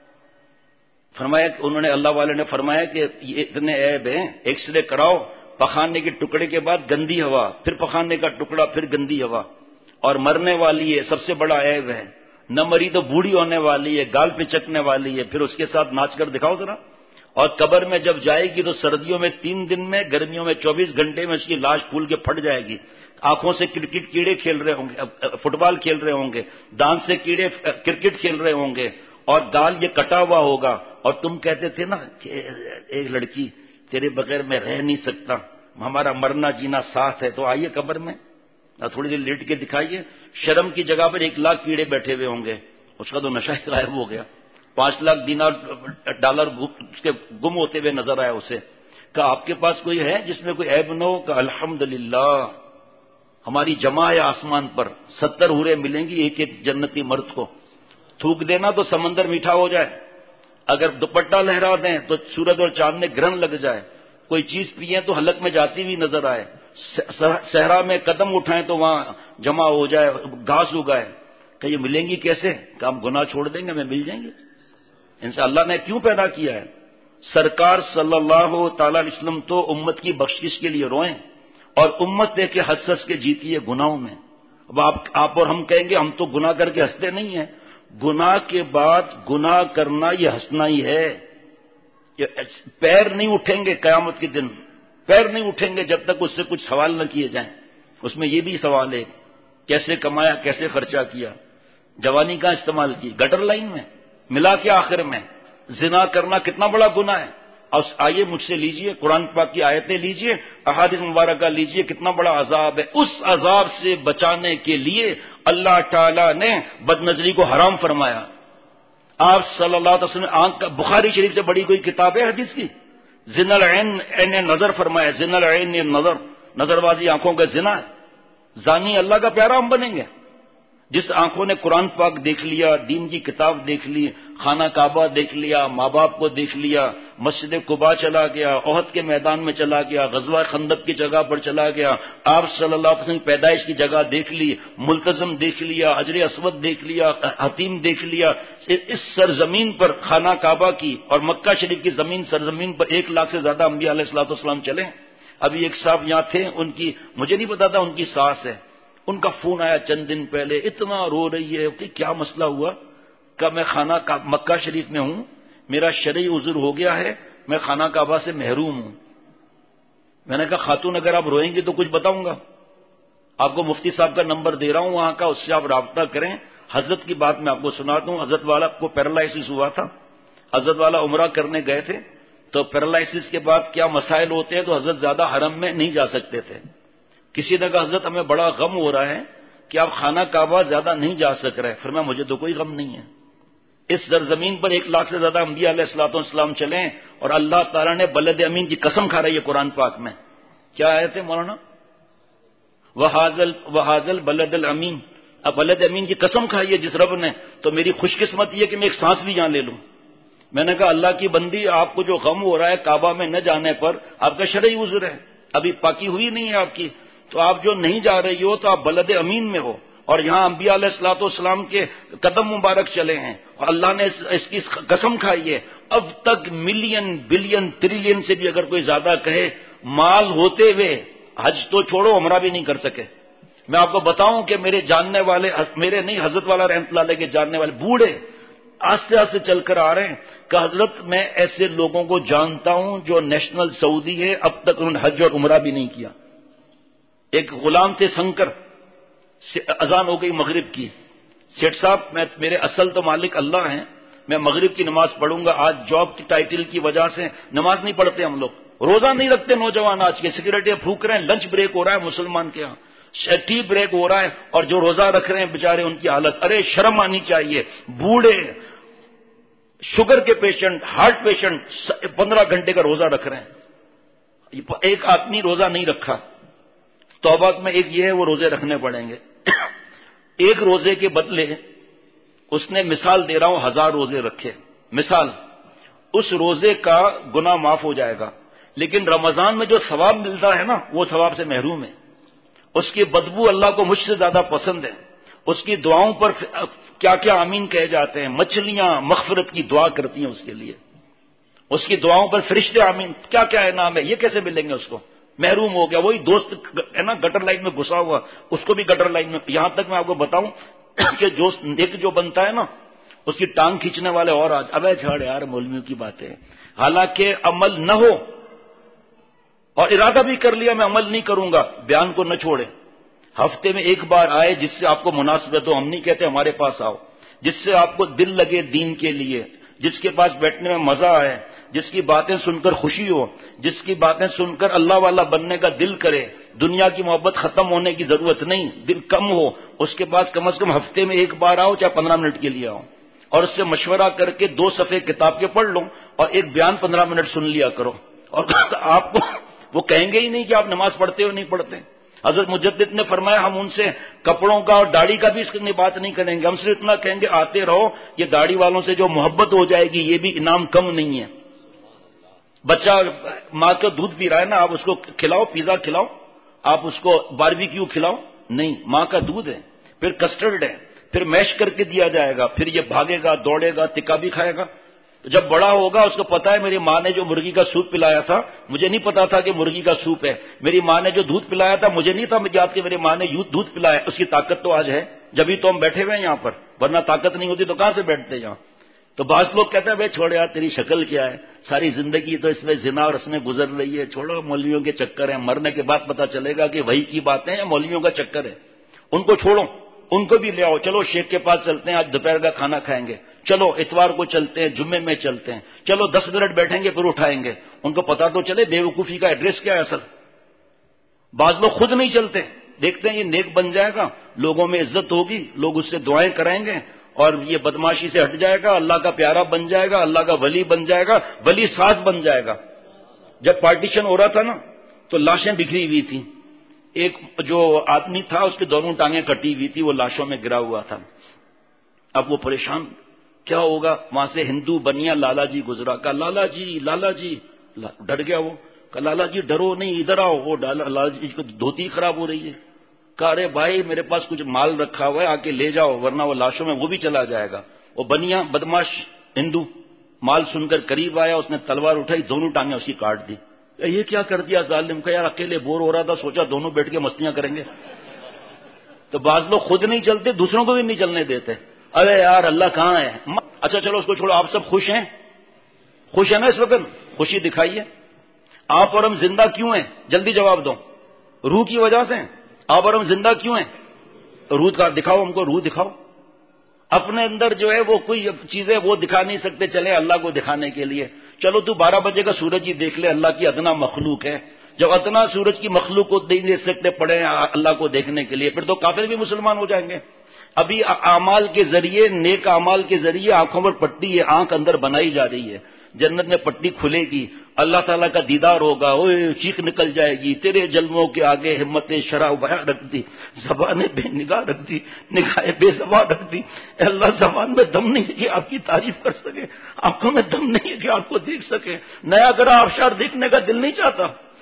فرمایا کہ انہوں نے, اللہ والے نے فرمایا کہ یہ اتنے عیب ہیں, ایکس رے کراؤ, پخانے کے ٹکڑے کے بعد گندی ہوا, پھر پخانے کا ٹکڑا, پھر گندی ہوا, اور مرنے والی ہے, سب سے بڑا عیب ہے, نہ مری تو بوڑھی ہونے والی ہے, گال پہ چکنے والی ہے, پھر اس کے ساتھ ناچ کر دکھاؤ ذرا. اور قبر میں جب جائے گی تو سردیوں میں تین دن میں, گرمیوں میں چوبیس گھنٹے میں اس کی لاش پھول کے پھٹ جائے گی, آنکھوں سے کرکٹ کیڑے کھیل رہے ہوں گے, فٹ بال کھیل رہے ہوں گے, دانت سے کیڑے کرکٹ کھیل رہے ہوں گے, اور گال یہ کٹا ہوا ہوگا, اور تم کہتے تھے نا کہ ایک لڑکی تیرے بغیر میں رہ نہیں سکتا, ہمارا مرنا جینا ساتھ ہے, تو آئیے قبر میں تھوڑی دیر لیٹ کے دکھائیے, شرم کی جگہ پر ایک لاکھ کیڑے بیٹھے ہوئے ہوں گے, اس کا تو نشہ غائب ہو گیا, پانچ لاکھ دینار ڈالر اس کے گم ہوتے ہوئے نظر آیا اسے. کہ آپ کے پاس کوئی ہے جس میں کوئی عیب نہ ہو؟ کہ الحمدللہ ہماری جمع ہے آسمان پر, ستر حوریں ملیں گی ایک ایک جنتی مرد کو, تھوک دینا تو سمندر میٹھا ہو جائے, اگر دوپٹہ لہرا دیں تو سورج اور چاند میں گرہن لگ جائے, کوئی چیز پیئیں تو حلق میں جاتی ہوئی نظر آئے, صحرا میں قدم اٹھائیں تو وہاں جمع ہو جائے, گھاس اگائے. کہ یہ ملیں گی کیسے؟ کہ ہم گناہ چھوڑ دیں گے, ہمیں مل جائیں گے. ان سے اللہ نے کیوں پیدا کیا ہے؟ سرکار صلی اللہ تعالی علیہ وسلم تو امت کی بخشش کے لیے روئیں, اور امت دے کے ہنس ہنس کے جیتی ہے گناہوں میں. اب آپ, آپ اور ہم کہیں گے ہم تو گناہ کر کے ہنستے نہیں ہیں, گناہ کے بعد گناہ کرنا یہ ہنسنا ہی ہے. پیر نہیں اٹھیں گے قیامت کے دن, پیر نہیں اٹھیں گے جب تک اس سے کچھ سوال نہ کیے جائیں. اس میں یہ بھی سوال ہے کیسے کمایا, کیسے خرچہ کیا, جوانی کا استعمال کی, گٹر لائن میں ملا کے آخر میں. زنا کرنا کتنا بڑا گناہ ہے. اور آئیے مجھ سے لیجئے, قرآن پاک کی آیتیں لیجئے, احادیث مبارکہ لیجئے, کتنا بڑا عذاب ہے. اس عذاب سے بچانے کے لیے اللہ تعالی نے بد نظری کو حرام فرمایا. آپ صلی اللہ علیہ وسلم آنکھ کا, بخاری شریف سے بڑی کوئی کتاب ہے حدیث کی؟ زنا العین عین نظر فرمایا, زنا العین نظر, نظر بازی آنکھوں کا زنا ہے. زانی اللہ کا پیارا ہم بنیں گے؟ جس آنکھوں نے قرآن پاک دیکھ لیا, دین کی کتاب دیکھ لی, خانہ کعبہ دیکھ لیا, ماں باپ کو دیکھ لیا, مسجد قباء چلا گیا, احد کے میدان میں چلا گیا, غزوہ خندق کی جگہ پر چلا گیا, آپ صلی اللہ علیہ وسلم پیدائش کی جگہ دیکھ لی, ملتزم دیکھ لیا, حجر اسود دیکھ لیا, حتیم دیکھ لیا. اس سرزمین پر خانہ کعبہ کی اور مکہ شریف کی زمین سرزمین پر ایک لاکھ سے زیادہ انبیاء علیہ الصلوۃ والسلام چلے. ابھی ایک صاحب یہاں تھے, ان کی مجھے نہیں پتا تھا ان کی ساس ہے, ان کا فون آیا چند دن پہلے, اتنا رو رہی ہے کہ کیا مسئلہ ہوا؟ کہ میں خانہ مکہ شریف میں ہوں, میرا شرعی عذر ہو گیا ہے, میں خانہ کعبہ سے محروم ہوں. میں نے کہا خاتون اگر آپ روئیں گے تو کچھ بتاؤں گا, آپ کو مفتی صاحب کا نمبر دے رہا ہوں وہاں کا, اس سے آپ رابطہ کریں. حضرت کی بات میں آپ کو سناتا ہوں. حضرت والا کو پیرالائسس ہوا تھا, حضرت والا عمرہ کرنے گئے تھے, تو پیرالائسس کے بعد کیا مسائل ہوتے ہیں, تو حضرت زیادہ حرم میں نہیں جا سکتے تھے. کسی نے کہا حضرت ہمیں بڑا غم ہو رہا ہے کہ آپ خانہ کعبہ زیادہ نہیں جا سک رہے. فرمایا مجھے تو کوئی غم نہیں ہے, اس سرزمین پر ایک لاکھ سے زیادہ انبیاء علیہ الصلوۃ والسلام چلیں, اور اللہ تعالیٰ نے بلد امین کی قسم کھا رہی ہے قرآن پاک میں. کیا آئے تھے مولانا؟ وحاظل وحاظل بلد الامین, اب بلد امین کی قسم کھائی ہے جس رب نے, تو میری خوش قسمت یہ کہ میں ایک سانس بھی یہاں لے لوں. میں نے کہا اللہ کی بندی, آپ کو جو غم ہو رہا ہے کعبہ میں نہ جانے پر, آپ کا شرعی عذر ہے, ابھی پاکی ہوئی نہیں ہے آپ کی, تو آپ جو نہیں جا رہی ہو تو آپ بلد امین میں ہو, اور یہاں انبیاء علیہ الصلوۃ والسلام کے قدم مبارک چلے ہیں, اور اللہ نے اس کی قسم کھائی ہے. اب تک ملین بلین ٹریلین سے بھی اگر کوئی زیادہ کہے, مال ہوتے ہوئے حج تو چھوڑو عمرہ بھی نہیں کر سکے. میں آپ کو بتاؤں کہ میرے جاننے والے, میرے نہیں حضرت والا رحمۃ اللہ علیہ کے جاننے والے بوڑھے آہستہ آہستہ چل کر آ رہے ہیں کہ حضرت میں ایسے لوگوں کو جانتا ہوں جو نیشنل سعودی ہے، اب تک انہوں نے حج اور عمرہ بھی نہیں کیا. ایک غلام تھے سنکر، اذان ہو گئی مغرب کی، سیٹ صاحب میں میرے اصل تو مالک اللہ ہیں، میں مغرب کی نماز پڑھوں گا، آج جاب کی ٹائٹل کی وجہ سے نماز نہیں پڑھتے ہم لوگ، روزہ نہیں رکھتے نوجوان، آج کے سیکورٹی پھونک رہے ہیں، لنچ بریک ہو رہا ہے مسلمان کے یہاں، ٹی بریک ہو رہا ہے، اور جو روزہ رکھ رہے ہیں بیچارے ان کی حالت، ارے شرم آنی چاہیے. بوڑھے، شوگر کے پیشنٹ، ہارٹ پیشنٹ پندرہ گھنٹے کا روزہ رکھ رہے ہیں. ایک آدمی روزہ نہیں رکھا، توبہ میں ایک یہ ہے وہ روزے رکھنے پڑیں گے. ایک روزے کے بدلے اس نے، مثال دے رہا ہوں، ہزار روزے رکھے، مثال، اس روزے کا گناہ معاف ہو جائے گا، لیکن رمضان میں جو ثواب ملتا ہے نا وہ ثواب سے محروم ہے. اس کی بدبو اللہ کو مجھ سے زیادہ پسند ہے. اس کی دعاؤں پر کیا کیا آمین کہے جاتے ہیں، مچھلیاں مغفرت کی دعا کرتی ہیں اس کے لیے، اس کی دعاؤں پر فرشتے آمین، کیا کیا انعام ہے، یہ کیسے ملیں گے اس کو؟ محروم ہو گیا. وہی دوست ہے نا گٹر لائن میں گھسا ہوا، اس کو بھی گٹر لائن میں. یہاں تک میں آپ کو بتاؤں کہ جو نیک جو بنتا ہے نا اس کی ٹانگ کھینچنے والے اور آج، ابے چھاڑ یار مولویوں کی باتیں، حالانکہ عمل نہ ہو اور ارادہ بھی کر لیا میں عمل نہیں کروں گا، بیان کو نہ چھوڑے. ہفتے میں ایک بار آئے جس سے آپ کو مناسبت ہو، ہم نہیں کہتے ہمارے پاس آؤ، جس سے آپ کو دل لگے دین کے لیے، جس کے پاس بیٹھنے میں مزہ آئے، جس کی باتیں سن کر خوشی ہو، جس کی باتیں سن کر اللہ والا بننے کا دل کرے، دنیا کی محبت ختم ہونے کی ضرورت نہیں، دل کم ہو، اس کے پاس کم از کم ہفتے میں ایک بار آؤ، چاہے پندرہ منٹ کے لیے آؤ، اور اس سے مشورہ کر کے دو صفحے کتاب کے پڑھ لو اور ایک بیان پندرہ منٹ سن لیا کرو، اور آپ کو وہ کہیں گے ہی نہیں کہ آپ نماز پڑھتے ہو نہیں پڑھتے. حضرت مجدد نے فرمایا ہم ان سے کپڑوں کا اور داڑھی کا بھی اس کی بات نہیں کریں گے، ہم صرف اتنا کہیں گے آتے رہو، یہ داڑھی والوں سے جو محبت ہو جائے گی یہ بھی انعام کم نہیں ہے. بچہ ماں کا دودھ پی رہا ہے نا، آپ اس کو کھلاؤ، پیزا کھلاؤ، آپ اس کو باربیکیو کھلاؤ، نہیں، ماں کا دودھ ہے، پھر کسٹرڈ ہے، پھر میش کر کے دیا جائے گا، پھر یہ بھاگے گا دوڑے گا، تکا بھی کھائے گا. جب بڑا ہوگا اس کو پتا ہے میری ماں نے جو مرغی کا سوپ پلایا تھا مجھے نہیں پتا تھا کہ مرغی کا سوپ ہے، میری ماں نے جو دودھ پلایا تھا مجھے نہیں تھا یاد کہ میری ماں نے دودھ پلایا. اس کی طاقت تو آج ہے، جبھی تو ہم بیٹھے ہوئے ہیں یہاں پر، ورنہ طاقت نہیں ہوتی تو کہاں سے بیٹھتے یہاں. تو بعض لوگ کہتے ہیں بھائی چھوڑ یار تیری شکل کیا ہے، ساری زندگی تو اس میں زنا اور اس میں گزر رہی ہے، چھوڑو مولویوں کے چکر ہیں، مرنے کے بعد پتا چلے گا کہ وہی کی باتیں ہیں مولویوں کا چکر ہے. ان کو چھوڑو، ان کو بھی لے آؤ، چلو شیخ کے پاس چلتے ہیں، آج دوپہر کا کھانا کھائیں گے، چلو اتوار کو چلتے ہیں، جمعے میں چلتے ہیں، چلو دس منٹ بیٹھیں گے پھر اٹھائیں گے. ان کو پتا تو چلے بے وقوفی کا ایڈریس کیا ہے اصل. بعض لوگ خود نہیں چلتے، دیکھتے ہیں یہ نیک بن جائے گا، لوگوں میں عزت ہوگی، لوگ اس سے دعائیں کرائیں گے اور یہ بدماشی سے ہٹ جائے گا، اللہ کا پیارا بن جائے گا، اللہ کا ولی بن جائے گا، ولی ساز بن جائے گا. جب پارٹیشن ہو رہا تھا نا تو لاشیں بکھری ہوئی تھیں، ایک جو آدمی تھا اس کی دونوں ٹانگیں کٹی ہوئی تھی، وہ لاشوں میں گرا ہوا تھا. اب وہ پریشان کیا ہوگا، وہاں سے ہندو بنیا لالا جی گزرا، کہا لالا جی لالا جی، ڈر گیا وہ، کہا لالا جی ڈرو نہیں ادھر آؤ. وہ لالا جی کو دھوتی خراب ہو رہی ہے، کہا ارے بھائی میرے پاس کچھ مال رکھا ہوا ہے آ کے لے جاؤ ورنہ وہ لاشوں میں وہ بھی چلا جائے گا. وہ بنیا بدماش ہندو مال سن کر قریب آیا، اس نے تلوار اٹھائی، دونوں ٹانگیں اس کی کاٹ دی. یہ کیا کر دیا ظالم کا، یار اکیلے بور ہو رہا تھا سوچا دونوں بیٹھ کے مستیاں کریں گے. تو بعض لوگ خود نہیں چلتے دوسروں کو بھی نہیں چلنے دیتے، ارے یار اللہ کہاں ہے. اچھا چلو اس کو چھوڑو، آپ سب خوش ہیں، خوش ہیں نا اس وقت، خوشی دکھائیے. آپ اور ہم زندہ کیوں ہیں، جلدی جواب دو. روح کی وجہ سے. آپ اور ہم زندہ کیوں ہیں، روح کا دکھاؤ، ہم کو روح دکھاؤ. اپنے اندر جو ہے وہ کوئی چیزیں وہ دکھا نہیں سکتے، چلے اللہ کو دکھانے کے لیے. چلو تو بارہ بجے کا سورج ہی دیکھ لے، اللہ کی ادنا مخلوق ہے. جب اتنا سورج کی مخلوق کو نہیں دیکھ سکتے پڑے اللہ کو دیکھنے کے لیے، پھر تو کافر بھی مسلمان ہو جائیں گے. ابھی اعمال کے ذریعے، نیک اعمال کے ذریعے آنکھوں پر پٹی ہے، آنکھ اندر بنائی جا رہی ہے. جنت میں پٹی کھلے گی، اللہ تعالیٰ کا دیدار ہوگا، اوے چیخ نکل جائے گی، تیرے جلووں کے آگے ہمت شرح بیاں رکھ دی، زبان بے نگاہ رکھ دی، نگاہ بے زبان رکھ دی. اے اللہ زبان میں دم نہیں ہے کہ آپ کی تعریف کر سکے، آنکھوں میں دم نہیں ہے کہ آپ کو دیکھ سکے. نیا گرہ آبشار دیکھنے کا دل نہیں چاہتا،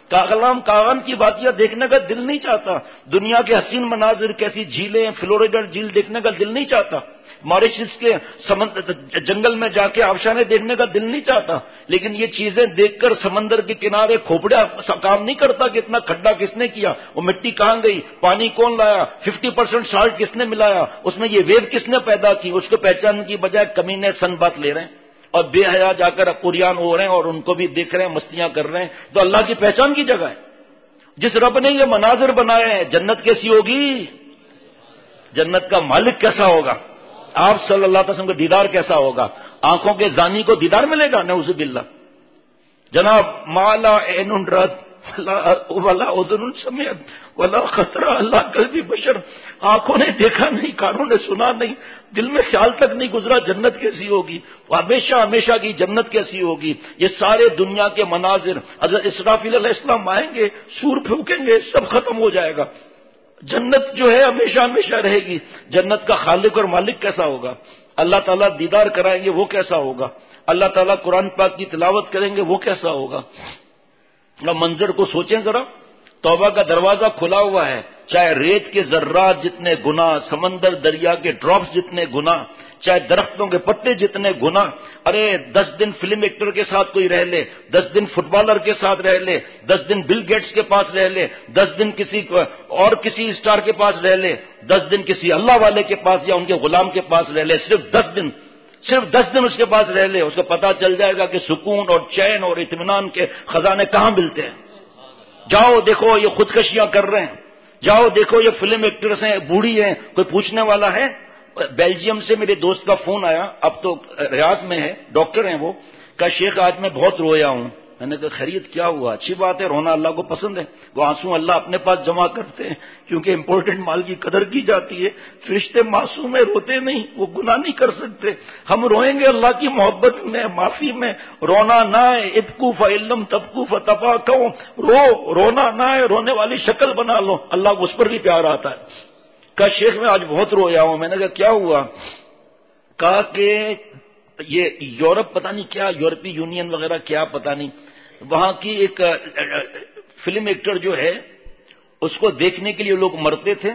کاغلام کاغن کی وادیاں دیکھنے کا دل نہیں چاہتا، دنیا کے حسین مناظر کیسی جھیلیں، فلوریڈا جھیل دیکھنے کا دل نہیں چاہتا، ماریشس کے سمندر جنگل میں جا کے آبشاریں دیکھنے کا دل نہیں چاہتا، لیکن یہ چیزیں دیکھ کر سمندر کے کنارے کھوپڑا کام نہیں کرتا کہ اتنا کھڈا کس نے کیا، وہ مٹی کہاں گئی، پانی کون لایا، ففٹی پرسینٹ سالٹ کس نے ملایا، اس میں یہ ویو کس نے پیدا کی، اس کو پہچاننے کی بجائے کمینے سن بات لے رہے ہیں اور بے حیا جا کر قریان ہو رہے ہیں اور ان کو بھی دیکھ رہے ہیں، مستیاں کر رہے ہیں۔ تو اللہ کی پہچان کی جگہ ہے۔ جس رب نے یہ مناظر بنائے ہیں، جنت کیسی ہوگی، جنت کا مالک کیسا ہوگا، آپ صلی اللہ علیہ وسلم کا دیدار کیسا ہوگا، آنکھوں کے زانی کو دیدار ملے گا، نعوذ باللہ۔ جناب مالا عین رد ولا اذن سمعت ولا خطر اللہ قلب بشر، آنکھوں نے دیکھا نہیں، کانوں نے سنا نہیں، دل میں خیال تک نہیں گزرا جنت کیسی ہوگی، ہمیشہ ہمیشہ کی جنت کیسی ہوگی۔ یہ سارے دنیا کے مناظر، حضرت اسرافیل علیہ السلام آئیں گے، سور پھونکیں گے، سب ختم ہو جائے گا۔ جنت جو ہے ہمیشہ ہمیشہ رہے گی۔ جنت کا خالق اور مالک کیسا ہوگا، اللہ تعالیٰ دیدار کرائیں گے وہ کیسا ہوگا، اللہ تعالیٰ قرآن پاک کی تلاوت کریں گے وہ کیسا ہوگا۔ منظر کو سوچیں ذرا، توبہ کا دروازہ کھلا ہوا ہے، چاہے ریت کے ذرات جتنے گناہ، سمندر دریا کے ڈراپس جتنے گناہ، چاہے درختوں کے پتے جتنے گناہ۔ ارے دس دن فلم ایکٹر کے ساتھ کوئی رہ لے، دس دن فٹ بالر کے ساتھ رہ لے، دس دن بل گیٹس کے پاس رہ لے، دس دن کسی اور کسی اسٹار کے پاس رہ لے، دس دن کسی اللہ والے کے پاس یا ان کے غلام کے پاس رہ لے، صرف دس دن صرف دس دن اس کے پاس رہ لے، اس کو پتا چل جائے گا کہ سکون اور چین اور اطمینان کے خزانے کہاں ملتے ہیں۔ جاؤ دیکھو یہ خودکشیاں کر رہے ہیں، جاؤ دیکھو یہ فلم ایکٹرز ہیں، بوڑھی ہیں، کوئی پوچھنے والا ہے؟ بیلجیم سے میرے دوست کا فون آیا، اب تو ریاض میں ہے، ڈاکٹر ہیں وہ، کہا شیخ آج میں بہت رویا ہوں۔ میں نے کہا خیریت کیا ہوا؟ اچھی بات ہے، رونا اللہ کو پسند ہے، وہ آنسو اللہ اپنے پاس جمع کرتے ہیں کیونکہ امپورٹنٹ مال کی قدر کی جاتی ہے۔ فرشتے معصوم ہیں، روتے نہیں، وہ گناہ نہیں کر سکتے۔ ہم روئیں گے اللہ کی محبت میں، معافی میں۔ رونا نہ ہے، ابکو فعلم تبکو فتفا کہو، رو رونا نہ ہے، رونے والی شکل بنا لو، اللہ کو اس پر بھی پیار آتا ہے۔ کہا شیخ میں آج بہت رویا ہوں۔ میں نے کہا کیا ہوا؟ کہا کہ یہ یورپ پتہ نہیں کیا، یورپی یونین وغیرہ کیا پتہ نہیں، وہاں کی ایک فلم ایکٹر جو ہے اس کو دیکھنے کے لیے لوگ مرتے تھے،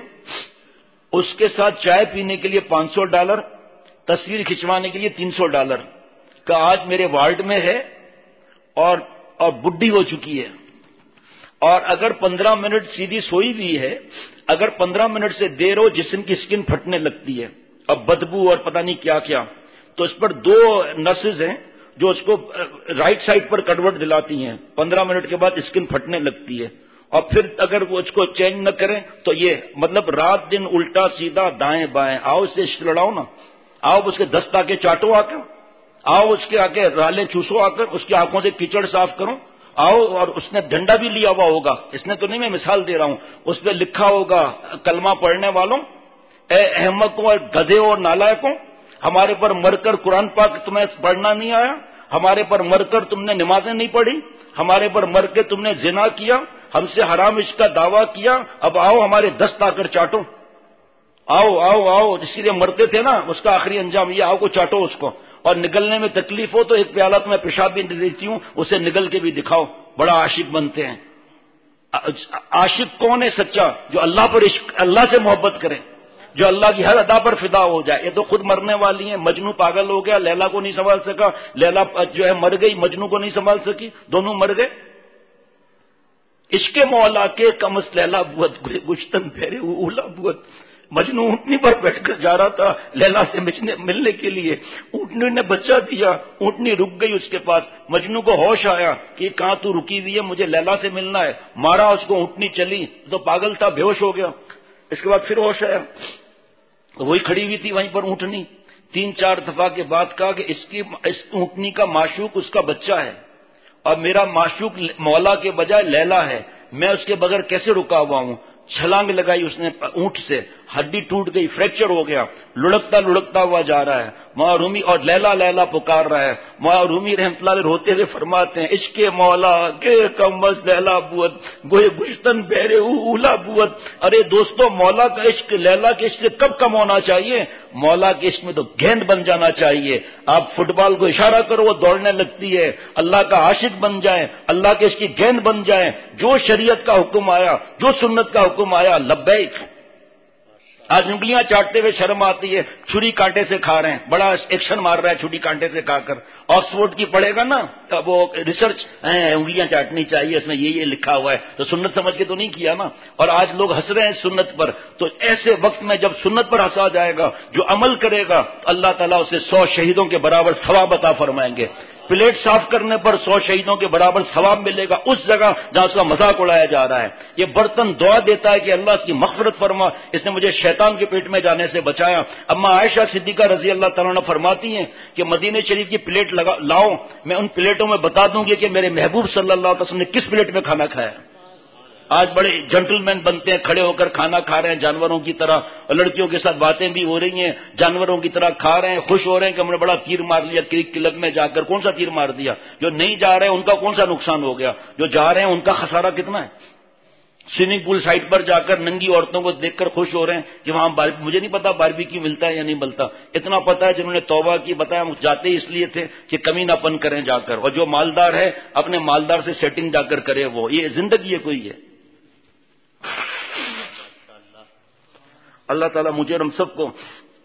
اس کے ساتھ چائے پینے کے لیے پانچ سو ڈالر، تصویر کھنچوانے کے لیے تین سو ڈالر کا آج میرے وارڈ میں ہے اور اور بڈھی ہو چکی ہے، اور اگر پندرہ منٹ سیدھی سوئی بھی ہے، اگر پندرہ منٹ سے دیر ہو جسم کی سکن پھٹنے لگتی ہے اور بدبو اور پتہ نہیں کیا کیا، تو اس پر دو نرسز ہیں جو اس کو رائٹ سائڈ پر کروٹ دلاتی ہیں، پندرہ منٹ کے بعد اسکن پھٹنے لگتی ہے، اور پھر اگر وہ اس کو چینج نہ کریں تو یہ مطلب رات دن الٹا سیدھا دائیں بائیں۔ آؤ اس سے عشق لڑاؤ نا، آؤ اس کے دست آ کے چاٹو آ کر، آؤ اس کے آ کے رالیں چوسو آ کر، اس کی آنکھوں سے کیچڑ صاف کرو، آؤ۔ اور اس نے ڈنڈا بھی لیا ہوا ہوگا، اس نے تو نہیں، میں مثال دے رہا ہوں، اس پہ لکھا ہوگا کلمہ پڑھنے والوں، اے احمقوں اور گدھے اور نالائقوں، ہمارے پر مر کر قرآن پاک تمہیں پڑھنا نہیں آیا، ہمارے پر مر کر تم نے نمازیں نہیں پڑھی، ہمارے پر مر کے تم نے زنا کیا، ہم سے حرام عشق کا دعویٰ کیا، اب آؤ ہمارے دست آ کر چاٹو، آؤ آؤ آؤ، اسی لیے مرتے تھے نا، اس کا آخری انجام یہ، آؤ کو چاٹو اس کو، اور نگلنے میں تکلیف ہو تو ایک پیالہ تو میں پیشاب بھی دیتی ہوں، اسے نگل کے بھی دکھاؤ، بڑا عاشق بنتے ہیں۔ عاشق کون ہے سچا؟ جو اللہ پر عشق، اللہ سے محبت کرے، جو اللہ کی ہر ادا پر فدا ہو جائے۔ یہ تو خود مرنے والی ہیں، مجنو پاگل ہو گیا، لیلا کو نہیں سنبھال سکا، لیلا جو ہے مر گئی، مجنو کو نہیں سنبھال سکی، دونوں مر گئے۔ عشق مولا کے کمس لیلا بوت گشتن پھیرے اولا بوت، مجنو اونٹنی پر بیٹھ کر جا رہا تھا لیلا سے ملنے کے لیے، اونٹنی نے بچہ دیا، اونٹنی رک گئی اس کے پاس، مجنو کو ہوش آیا کہ کہاں تو رکی ہوئی ہے، مجھے لیلا سے ملنا ہے، مارا اس کو، اونٹنی چلی، تو پاگل تھا، بے ہوش ہو گیا، اس کے بعد پھر ہوش آیا، وہی کھڑی ہوئی تھی وہیں پر اونٹنی، تین چار دفعہ کے بعد کہا کہ اس کی اس اونٹنی کا معشوق اس کا بچہ ہے اور میرا معشوق مولا کے بجائے لیلا ہے، میں اس کے بغیر کیسے رکا ہوا ہوں؟ چھلانگ لگائی اس نے اونٹ سے، ہڈی ٹوٹ گئی، فریکچر ہو گیا، لڑکتا لڑکتا ہوا جا رہا ہے، مولا رومی اور لیلا لیلا پکار رہا ہے۔ مولا رومی رحمۃ اللہ علیہ روتے ہوئے فرماتے ہیں عشق مولا کے کمز لیلا بوت گوئے گشتن بہرے اولا بوت۔ ارے دوستو، مولا کا عشق لیلا کے عشق سے کب کم ہونا چاہیے؟ مولا کے عشق میں تو گیند بن جانا چاہیے۔ آپ فٹ بال کو اشارہ کرو وہ دوڑنے لگتی ہے، اللہ کا عاشق بن جائیں، اللہ کے عشق کی گیند بن جائیں، جو شریعت کا حکم آیا، جو سنت کا حکم آیا، لبیک۔ آج انگلیاں چاٹتے ہوئے شرم آتی ہے، چھری کانٹے سے کھا رہے ہیں، بڑا ایکشن مار رہا ہے چھری کانٹے سے کھا کر۔ آکسفورڈ کی پڑھے گا نا وہ ریسرچ، انگلیاں چاٹنی چاہیے، اس میں یہ یہ لکھا ہوا ہے، تو سنت سمجھ کے تو نہیں کیا نا۔ اور آج لوگ ہنس رہے ہیں سنت پر، تو ایسے وقت میں جب سنت پر ہنسا جائے گا، جو عمل کرے گا تو اللہ تعالیٰ اسے سو شہیدوں کے برابر ثواب عطا فرمائیں گے۔ پلیٹ صاف کرنے پر سو شہیدوں کے برابر ثواب ملے گا اس جگہ جہاں اس کا مذاق اڑایا جا رہا ہے۔ یہ برتن دعا دیتا ہے کہ اللہ اس کی مغفرت فرما، اس نے مجھے شیطان کے پیٹ میں جانے سے بچایا۔ اما عائشہ صدیقہ رضی اللہ تعالیٰ عنہ فرماتی ہیں کہ مدینہ شریف کی پلیٹ لگا لاؤ، میں ان پلیٹوں میں بتا دوں گی کہ میرے محبوب صلی اللہ علیہ وسلم نے کس پلیٹ میں کھانا کھایا۔ آج بڑے جنٹل مین بنتے ہیں، کھڑے ہو کر کھانا کھا رہے ہیں جانوروں کی طرح، اور لڑکیوں کے ساتھ باتیں بھی ہو رہی ہیں، جانوروں کی طرح کھا رہے ہیں، خوش ہو رہے ہیں کہ ہم نے بڑا تیر مار لیا کرک کلب میں جا کر۔ کون سا تیر مار دیا؟ جو نہیں جا رہے ہیں ان کا کون سا نقصان ہو گیا، جو جا رہے ہیں ان کا خسارہ کتنا ہے۔ سوئمنگ پول سائٹ پر جا کر ننگی عورتوں کو دیکھ کر خوش ہو رہے ہیں کہ وہاں مجھے نہیں پتا باربی کی ملتا ہے یا نہیں ملتا، اتنا پتا ہے جنہوں نے توبہ کی بتایا ہم جاتے اس لیے تھے کہ کمی نہ پن کریں جا کر، اور جو مالدار ہے اپنے مالدار سے سیٹنگ جا کر کرے، وہ یہ زندگی ہے کوئی ہے؟ اللہ تعالیٰ مجھے اور ہم سب کو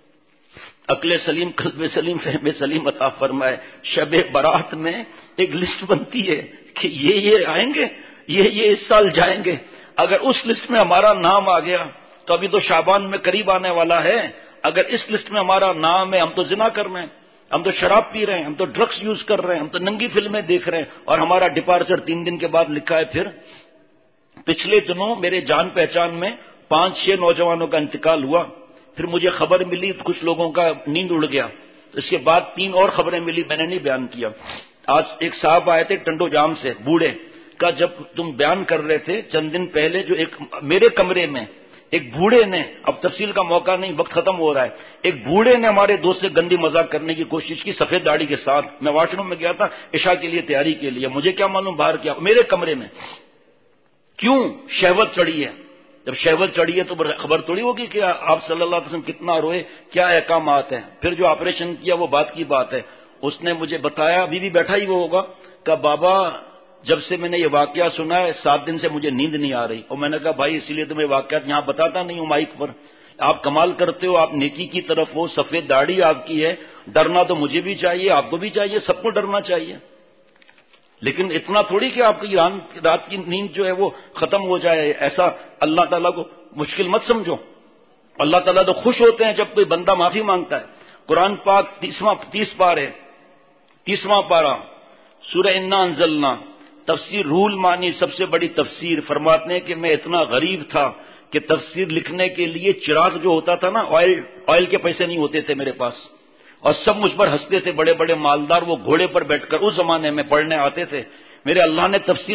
عقل سلیم، قلب سلیم، فہم سلیم عطا فرمائے۔ شب برات میں ایک لسٹ بنتی ہے کہ یہ یہ آئیں گے، یہ یہ اس سال جائیں گے۔ اگر اس لسٹ میں ہمارا نام آ گیا تو ابھی تو شعبان میں قریب آنے والا ہے، اگر اس لسٹ میں ہمارا نام ہے، ہم تو زنا کر رہے ہیں، ہم تو شراب پی رہے ہیں، ہم تو ڈرگس یوز کر رہے ہیں، ہم تو ننگی فلمیں دیکھ رہے ہیں، اور ہمارا ڈپارچر تین دن کے بعد لکھا ہے۔ پھر پچھلے دنوں میرے جان پہچان میں پانچ چھ نوجوانوں کا انتقال ہوا، پھر مجھے خبر ملی تو کچھ لوگوں کا نیند اڑ گیا، اس کے بعد تین اور خبریں ملی، میں نے نہیں بیان کیا۔ آج ایک صاحب آئے تھے ٹنڈو جام سے، بوڑھے کا، جب تم بیان کر رہے تھے چند دن پہلے، جو ایک میرے کمرے میں ایک بوڑھے نے، اب تفصیل کا موقع نہیں، وقت ختم ہو رہا ہے، ایک بوڑھے نے ہمارے دوست سے گندی مذاق کرنے کی کوشش کی سفید داڑھی کے ساتھ۔ میں واش روم میں گیا تھا عشاء کے لیے تیاری کے لیے، مجھے کیا معلوم باہر کیا، میرے کمرے میں۔ کیوں؟ شہوت چڑھی ہے۔ جب شہوت چڑھی ہے تو خبر تھوڑی ہوگی کہ آپ صلی اللہ علیہ وسلم کتنا روئے، کیا احکامات ہیں۔ پھر جو آپریشن کیا وہ بات کی بات ہے، اس نے مجھے بتایا، ابھی بھی بیٹھا ہی وہ ہوگا، کہ بابا جب سے میں نے یہ واقعہ سنا ہے سات دن سے مجھے نیند نہیں آ رہی۔ اور میں نے کہا بھائی اسی لیے تو میں واقعات یہاں بتاتا نہیں ہوں مائک پر، آپ کمال کرتے ہو، آپ نیکی کی طرف ہو، سفید داڑھی آپ کی ہے، ڈرنا تو مجھے بھی چاہیے، آپ کو بھی چاہیے، سب کو ڈرنا چاہیے، لیکن اتنا تھوڑی کہ آپ کی رات کی نیند جو ہے وہ ختم ہو جائے، ایسا اللہ تعالیٰ کو مشکل مت سمجھو۔ اللہ تعالیٰ تو خوش ہوتے ہیں جب کوئی بندہ معافی مانگتا ہے۔ قرآن پاک تیسواں تیس پارے تیسواں پارہ سورہ انا انزلنا، تفسیر روح المعانی سب سے بڑی تفسیر، فرماتے ہیں کہ میں اتنا غریب تھا کہ تفسیر لکھنے کے لیے چراغ جو ہوتا تھا نا، آئل آئل کے پیسے نہیں ہوتے تھے میرے پاس، اور سب مجھ پر ہنستے تھے، بڑے بڑے مالدار وہ گھوڑے پر بیٹھ کر اس زمانے میں پڑھنے آتے تھے۔ میرے اللہ نے تفسیر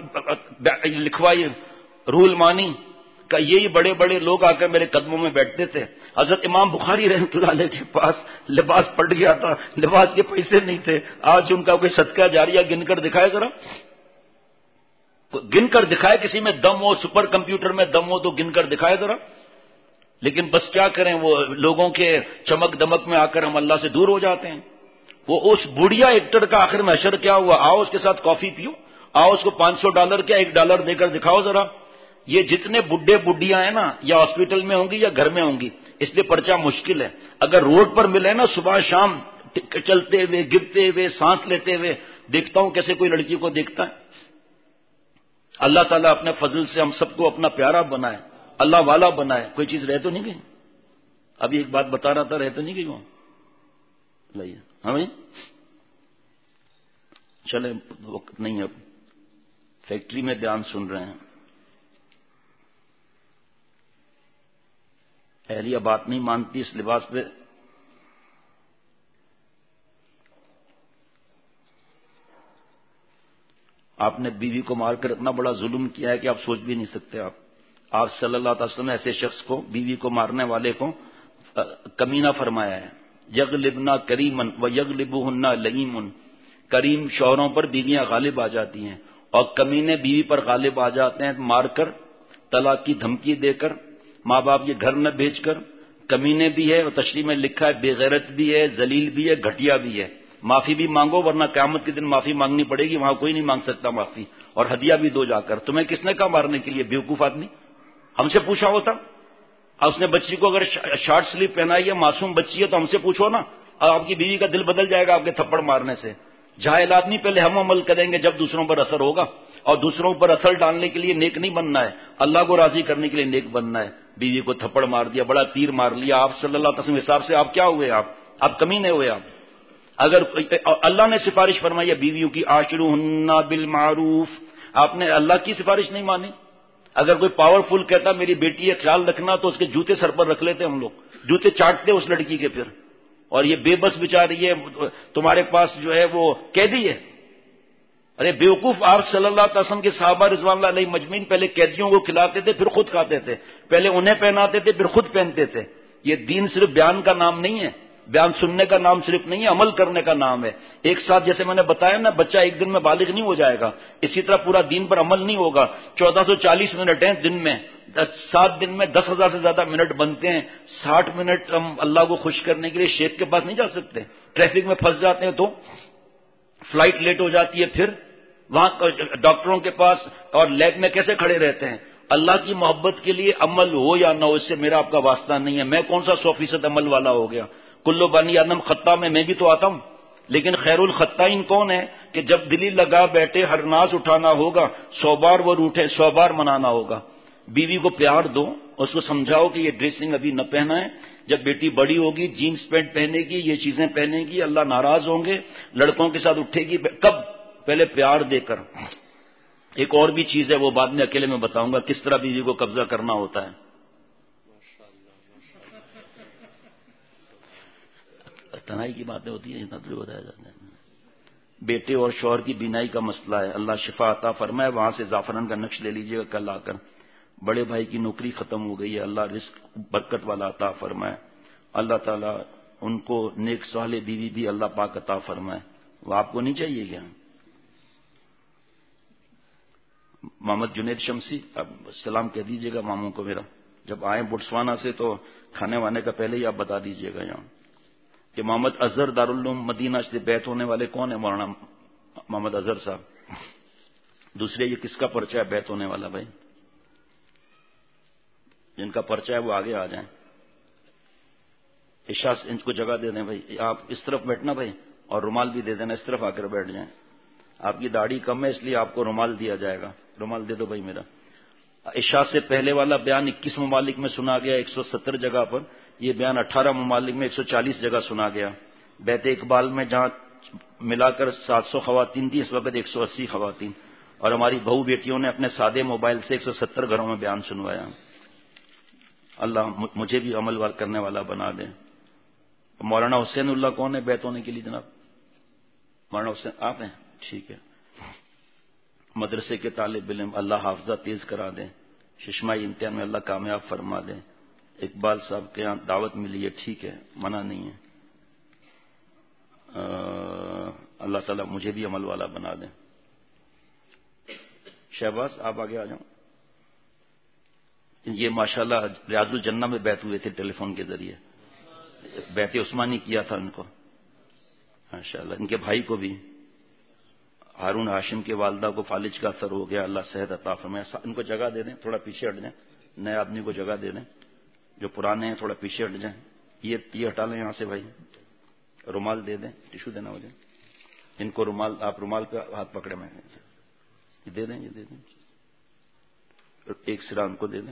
لکھوائی روح المعانی کا، یہی بڑے بڑے لوگ آ کر میرے قدموں میں بیٹھتے تھے۔ حضرت امام بخاری رحمۃ اللہ علیہ کے پاس لباس پٹ گیا تھا، لباس کے پیسے نہیں تھے، آج ان کا کوئی صدقہ جاریہ گن کر دکھائے ذرا، گن کر دکھائے، کسی میں دم ہو، سپر کمپیوٹر میں دم ہو تو گن کر دکھائے ذرا۔ لیکن بس کیا کریں، وہ لوگوں کے چمک دمک میں آ کر ہم اللہ سے دور ہو جاتے ہیں۔ وہ اس بڑھیا ایکٹر کا آخر میں حشر کیا ہوا، آؤ اس کے ساتھ کافی پیو، آؤ اس کو پانچ سو ڈالر کیا ایک ڈالر دے کر دکھاؤ ذرا۔ یہ جتنے بڈھے بڈھیاں ہیں نا، یا ہاسپٹل میں ہوں گی یا گھر میں ہوں گی، اس لیے پرچہ مشکل ہے۔ اگر روڈ پر ملے نا صبح شام، چلتے ہوئے گرتے ہوئے سانس لیتے ہوئے، دیکھتا ہوں کیسے کوئی لڑکی کو دیکھتا ہے۔ اللہ تعالیٰ اپنے فضل سے ہم سب کو اپنا پیارا بنائے، اللہ والا بنائے۔ کوئی چیز رہ تو نہیں گئی؟ ابھی ایک بات بتا رہا تھا، رہ تو نہیں گئی وہ؟ لائیے ہمیں چلے، وقت نہیں، اب فیکٹری میں بیان سن رہے ہیں، اہلیہ بات نہیں مانتی اس لباس پہ۔ آپ نے بیوی کو مار کر اتنا بڑا ظلم کیا ہے کہ آپ سوچ بھی نہیں سکتے۔ آپ آپ صلی اللہ علیہ وسلم نے ایسے شخص کو، بیوی کو مارنے والے کو کمینہ فرمایا ہے. یغلبنا کریمن و یغلبہن لئیم، کریم شوہروں پر بیویاں غالب آ جاتی ہیں اور کمینے بیوی پر غالب آ جاتے ہیں، مار کر، طلاق کی دھمکی دے کر، ماں باپ کے گھر نہ بھیج کر. کمینے بھی ہے اور تشریح میں لکھا ہے بے غیرت بھی ہے، ذلیل بھی ہے، گھٹیا بھی ہے. معافی بھی مانگو ورنہ قیامت کے دن معافی مانگنی پڑے گی، وہاں کوئی نہیں مانگ سکتا معافی. اور ہدیہ بھی دو جا کر. تمہیں کس نے کہا مارنے کے لیے بیوقوف آدمی؟ ہم سے پوچھا ہوتا. اب اس نے بچی کو اگر شارٹ سلیپ پہنائی ہے، معصوم بچی ہے، تو ہم سے پوچھو نا. اب آپ کی بیوی کا دل بدل جائے گا آپ کے تھپڑ مارنے سے. جاہل آدمی پہلے ہم عمل کریں گے جب دوسروں پر اثر ہوگا، اور دوسروں پر اثر ڈالنے کے لیے نیک نہیں بننا ہے، اللہ کو راضی کرنے کے لیے نیک بننا ہے. بیوی کو تھپڑ مار دیا، بڑا تیر مار لیا. آپ صلی اللہ علیہ وسلم کے حساب سے آپ کیا ہوئے؟ آپ آپ کمینے ہوئے. آپ اگر اللہ نے سفارش فرمائی ہے بیویوں کی، عاشروہن بالمعروف، آپ نے اللہ کی سفارش نہیں مانی. اگر کوئی پاورفل کہتا میری بیٹی ہے خیال رکھنا، تو اس کے جوتے سر پر رکھ لیتے ہم لوگ، جوتے چاٹتے اس لڑکی کے. پھر اور یہ بے بس بیچاری ہے، تمہارے پاس جو ہے وہ قیدی ہے. ارے بیوقوف، آپ صلی اللہ علیہ وسلم کے صحابہ رضوان اللہ علیہ مجمعین پہلے قیدیوں کو کھلاتے تھے پھر خود کھاتے تھے، پہلے انہیں پہناتے تھے پھر خود پہنتے تھے. یہ دین صرف بیان کا نام نہیں ہے، بیان سننے کا نام صرف نہیں ہے، عمل کرنے کا نام ہے. ایک ساتھ جیسے میں نے بتایا نا، بچہ ایک دن میں بالغ نہیں ہو جائے گا، اسی طرح پورا دین پر عمل نہیں ہوگا. چودہ سو چالیس منٹ ہیں دن میں، سات دن میں دس ہزار سے زیادہ منٹ بنتے ہیں. ساٹھ منٹ ہم اللہ کو خوش کرنے کے لیے شیخ کے پاس نہیں جا سکتے. ٹریفک میں پھنس جاتے ہیں تو فلائٹ لیٹ ہو جاتی ہے، پھر وہاں ڈاکٹروں کے پاس اور لیب میں کیسے کھڑے رہتے ہیں. اللہ کی محبت کے لیے عمل ہو یا نہ ہو، اس سے میرا آپ کا واسطہ نہیں ہے. میں کون سا سو فیصد عمل والا ہو گیا؟ کلو بانی آدم خطا میں میں بھی تو آتا ہوں. لیکن خیر الخطائین کون ہے کہ جب دلی لگا بیٹھے ہر ناز اٹھانا ہوگا، سو بار وہ روٹھے سو بار منانا ہوگا. بیوی کو پیار دو، اس کو سمجھاؤ کہ یہ ڈریسنگ ابھی نہ پہنا ہے، جب بیٹی بڑی ہوگی جینس پینٹ پہنے گی، یہ چیزیں پہنے گی، اللہ ناراض ہوں گے، لڑکوں کے ساتھ اٹھے گی. کب؟ پہلے پیار دے کر. ایک اور بھی چیز ہے، وہ بعد میں اکیلے میں بتاؤں گا کس طرح بیوی کو قبضہ کرنا ہوتا ہے. تنہائی کی باتیں ہوتی ہیں، اتنا تو بتایا جاتا ہے. بیٹے اور شوہر کی بینائی کا مسئلہ ہے، اللہ شفا عطا فرمائے. وہاں سے زعفران کا نقش لے لیجیے گا کل آ کر. بڑے بھائی کی نوکری ختم ہو گئی ہے، اللہ رزق برکت والا عطا فرمائے. اللہ تعالیٰ ان کو نیک صالح بیوی بھی اللہ پاک عطا فرمائے. وہ آپ کو نہیں چاہیے کیا؟ محمد جنید شمسی، اب سلام کہہ دیجیے گا ماموں کو میرا، جب آئیں بوٹسوانا سے تو کھانے وانے کا پہلے ہی آپ بتا دیجیے گا. یہاں کہ محمد اظہر دارالعلوم مدینہ سے بیت ہونے والے کون ہیں؟ مولانا محمد اظہر صاحب. دوسرے یہ کس کا پرچہ ہے بیت ہونے والا؟ بھائی جن کا پرچہ ہے وہ آگے آ جائیں. عشاء ان کو جگہ دے دیں. بھائی آپ اس طرف بیٹھنا بھائی، اور رومال بھی دے دینا، اس طرف آ کر بیٹھ جائیں. آپ کی داڑھی کم ہے اس لیے آپ کو رومال دیا جائے گا. رومال دے دو بھائی میرا. عشاء سے پہلے والا بیان اکیس ممالک میں سنا گیا، ایک سو ستر جگہ پر. یہ بیان اٹھارہ ممالک میں ایک سو چالیس جگہ سنا گیا. بیت اقبال میں جہاں ملا کر سات سو خواتین تھی، اس وقت ایک سو اسی خواتین. اور ہماری بہو بیٹیوں نے اپنے سادے موبائل سے ایک سو ستر گھروں میں بیان سنوایا. اللہ مجھے بھی عمل وار کرنے والا بنا دے. مولانا حسین اللہ کون ہے بیت ہونے کے لیے جناب؟ مولانا حسین آپ ہیں؟ ٹھیک ہے. مدرسے کے طالب علم اللہ حافظہ تیز کرا دیں، ششمائی امتحان میں اللہ کامیاب فرما دیں. اقبال صاحب کے یہاں دعوت ملی ہے، ٹھیک ہے، منع نہیں ہے. اللہ تعالیٰ مجھے بھی عمل والا بنا دیں. شہباز آپ آگے آ جاؤ. یہ ماشاءاللہ ریاض الجنہ میں بیت ہوئے تھے ٹیلی فون کے ذریعے. بیت عثمانی کیا تھا ان کو ماشاءاللہ. ان کے بھائی کو بھی، ہارون ہاشم کے والدہ کو فالج کا اثر ہو گیا، اللہ صحت عطا فرمائے. ان کو جگہ دے دیں، تھوڑا پیچھے ہٹ جائیں. نئے آدمی کو جگہ دے دیں، جو پرانے ہیں تھوڑا پیچھے ہٹ جائیں. یہ یہ ہٹا لیں یہاں سے بھائی. رومال دے دیں، ٹیشو دینا ہو جائے. ان کو رومال، آپ رومال پہ ہاتھ پکڑے میں یہ دے دیں، یہ دے دیں. ایک سرا ان کو دے دیں.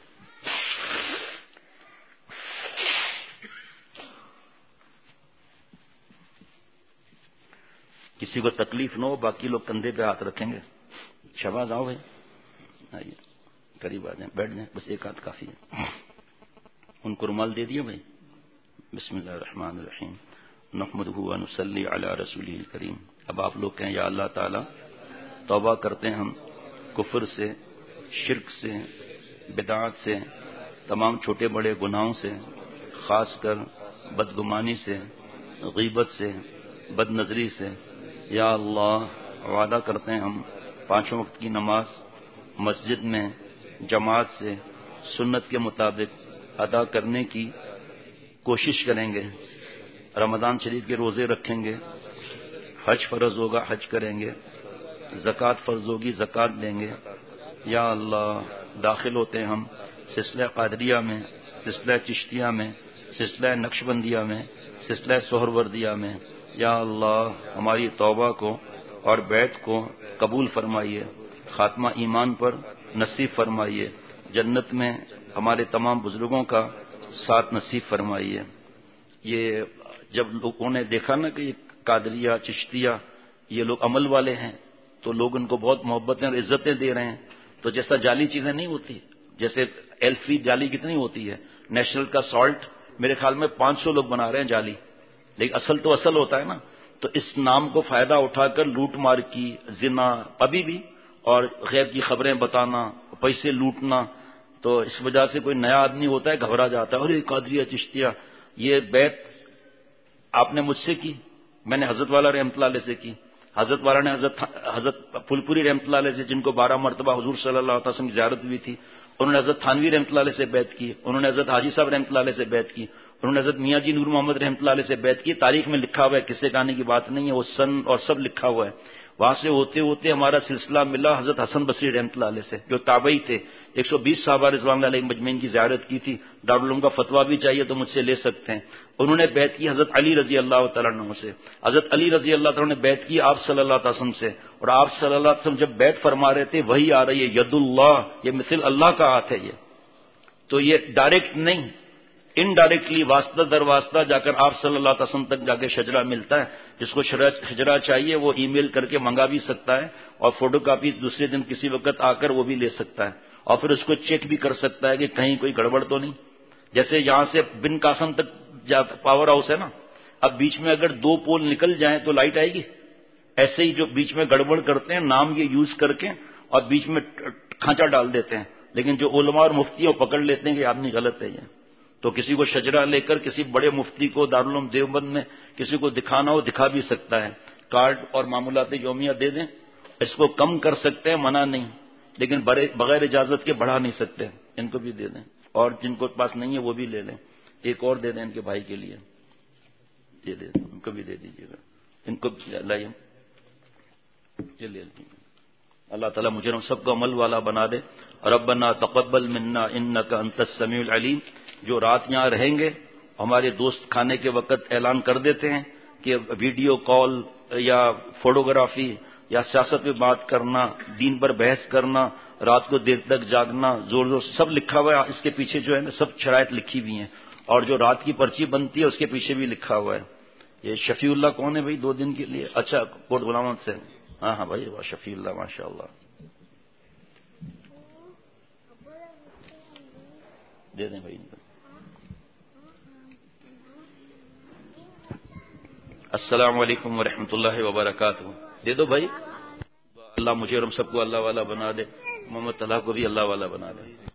کسی کو تکلیف نہ ہو، باقی لوگ کندھے پہ ہاتھ رکھیں گے. شہباز آؤ بھائی، آئیے قریب آ جائیں، بیٹھ جائیں، بس ایک ہاتھ کافی ہے. ان کو رومال دے دیا بھائی. بسم اللہ الرحمن الرحیم، نحمدہ و نصلی علی رسولہ الکریم. اب آپ لوگ کہیں یا اللہ تعالی توبہ کرتے ہیں ہم کفر سے، شرک سے، بدعات سے، تمام چھوٹے بڑے گناہوں سے، خاص کر بدگمانی سے، غیبت سے، بد نظری سے۔ یا اللہ وعدہ کرتے ہیں ہم پانچوں وقت کی نماز مسجد میں جماعت سے سنت کے مطابق ادا کرنے کی کوشش کریں گے، رمضان شریف کے روزے رکھیں گے، حج فرض ہوگا حج کریں گے، زکوٰۃ فرض ہوگی زکوٰۃ دیں گے۔ یا اللہ داخل ہوتے ہیں ہم سلسلہ قادریہ میں، سلسلہ چشتیہ میں، سلسلہ نقشبندیہ میں، سلسلہ سہروردیہ میں۔ یا اللہ ہماری توبہ کو اور بیعت کو قبول فرمائیے، خاتمہ ایمان پر نصیب فرمائیے، جنت میں ہمارے تمام بزرگوں کا ساتھ نصیب فرمائیے۔ یہ جب لوگوں نے دیکھا نا کہ یہ قادریہ چشتیہ یہ لوگ عمل والے ہیں تو لوگ ان کو بہت محبتیں اور عزتیں دے رہے ہیں، تو جیسا جعلی چیزیں نہیں ہوتی، جیسے ایلفی جعلی کتنی ہوتی ہے، نیشنل کا سالٹ میرے خیال میں پانچ سو لوگ بنا رہے ہیں جعلی، لیکن اصل تو اصل ہوتا ہے نا۔ تو اس نام کو فائدہ اٹھا کر لوٹ مار کی، زنا ابھی بھی، اور غیب کی خبریں بتانا، پیسے لوٹنا، تو اس وجہ سے کوئی نیا آدمی ہوتا ہے گھبرا جاتا ہے، ارے قادریہ چشتیہ۔ یہ بیعت آپ نے مجھ سے کی، میں نے حضرت والا رحمۃ اللہ علیہ سے کی، حضرت والا نے حضرت حضرت پھلپوری رحمۃ اللہ علیہ سے، جن کو بارہ مرتبہ حضور صلی اللہ علیہ وسلم کی زیارت ہوئی تھی، انہوں نے حضرت تھانوی رحمۃ اللہ علیہ سے بیعت کی، انہوں نے حضرت حاجی صاحب رحمۃ اللہ علیہ سے بیعت کی، انہوں نے حضرت میاں جی نور محمد رحمۃ اللہ علیہ سے بیعت کی۔ تاریخ میں لکھا ہوا ہے، کسے کہانی کی بات نہیں ہے، وہ سن اور سب لکھا ہوا ہے۔ وہاں سے ہوتے ہوتے ہمارا سلسلہ ملا حضرت حسن بصری رحمۃ اللہ علیہ سے، جو تابعی تھے، ایک سو بیس صحابہ رضوان اللہ علیہ مجمعین کی زیارت کی تھی۔ دارالعلوم کا فتویٰ بھی چاہیے تو مجھ سے لے سکتے ہیں۔ انہوں نے بیعت کی حضرت علی رضی اللہ تعالیٰ عنہ سے، حضرت علی رضی اللہ تعالیٰ نے بیعت کی آپ صلی اللہ علیہ وسلم سے، اور آپ صلی اللہ علیہ وسلم جب بیعت فرما رہے تھے وہی آ رہی ہے ید اللہ، یہ مثل اللہ کا ہاتھ ہے۔ یہ تو یہ ڈائریکٹ نہیں، انڈائریکٹلی واسطہ در واسطہ جا کر آپ صلی اللہ علیہ وسلم تک جا کے شجرہ ملتا ہے۔ جس کو شجرہ چاہیے وہ ای میل کر کے منگا بھی سکتا ہے، اور فوٹو کاپی دوسرے دن کسی وقت آ کر وہ بھی لے سکتا ہے، اور پھر اس کو چیک بھی کر سکتا ہے کہ کہیں کوئی گڑبڑ تو نہیں۔ جیسے یہاں سے بن قاسم تک پاور ہاؤس ہے نا، اب بیچ میں اگر دو پول نکل جائیں تو لائٹ آئے گی، ایسے ہی جو بیچ میں گڑبڑ کرتے ہیں نام یہ یوز کر کے اور بیچ میں کھانچا ڈال دیتے ہیں، لیکن جو علماء اور مفتی ہیں وہ پکڑ لیتے ہیں کہ آدمی غلط ہے۔ یہ تو کسی کو شجرہ لے کر کسی بڑے مفتی کو دارالعلوم دیوبند میں کسی کو دکھانا ہو دکھا بھی سکتا ہے، کارڈ اور معمولات یومیہ دے دیں، اس کو کم کر سکتے ہیں، منع نہیں، لیکن بغیر اجازت کے بڑھا نہیں سکتے، ان کو بھی دے دیں، اور جن کو پاس نہیں ہے وہ بھی لے لیں، ایک اور دے دیں ان کے بھائی کے لیے، دے دیں ان کو بھی دے دیجیے گا، ان کو لائیں یہ لے لیں۔ اللہ تعالیٰ مجھے ہم سب کو عمل والا بنا دے۔ ربنا تقبل منا انک انت السمیع العلیم۔ جو رات یہاں رہیں گے، ہمارے دوست کھانے کے وقت اعلان کر دیتے ہیں کہ ویڈیو کال یا فوٹوگرافی یا سیاست پہ بات کرنا، دین پر بحث کرنا، رات کو دیر تک جاگنا، زور زور سب لکھا ہوا ہے، اس کے پیچھے جو ہے نا سب شرائط لکھی ہوئی ہیں، اور جو رات کی پرچی بنتی ہے اس کے پیچھے بھی لکھا ہوا ہے۔ یہ شفیع اللہ کون ہے بھائی دو دن کے لیے؟ اچھا کوٹ غلام سے، ہاں ہاں بھائی شفیع اللہ ماشاء اللہ، دے دیں بھائی۔ السلام علیکم ورحمۃ اللہ وبرکاتہ، دے دو بھائی۔ اللہ مجھے اور ہم سب کو اللہ والا بنا دے، محمد طلحہ کو بھی اللہ والا بنا دے۔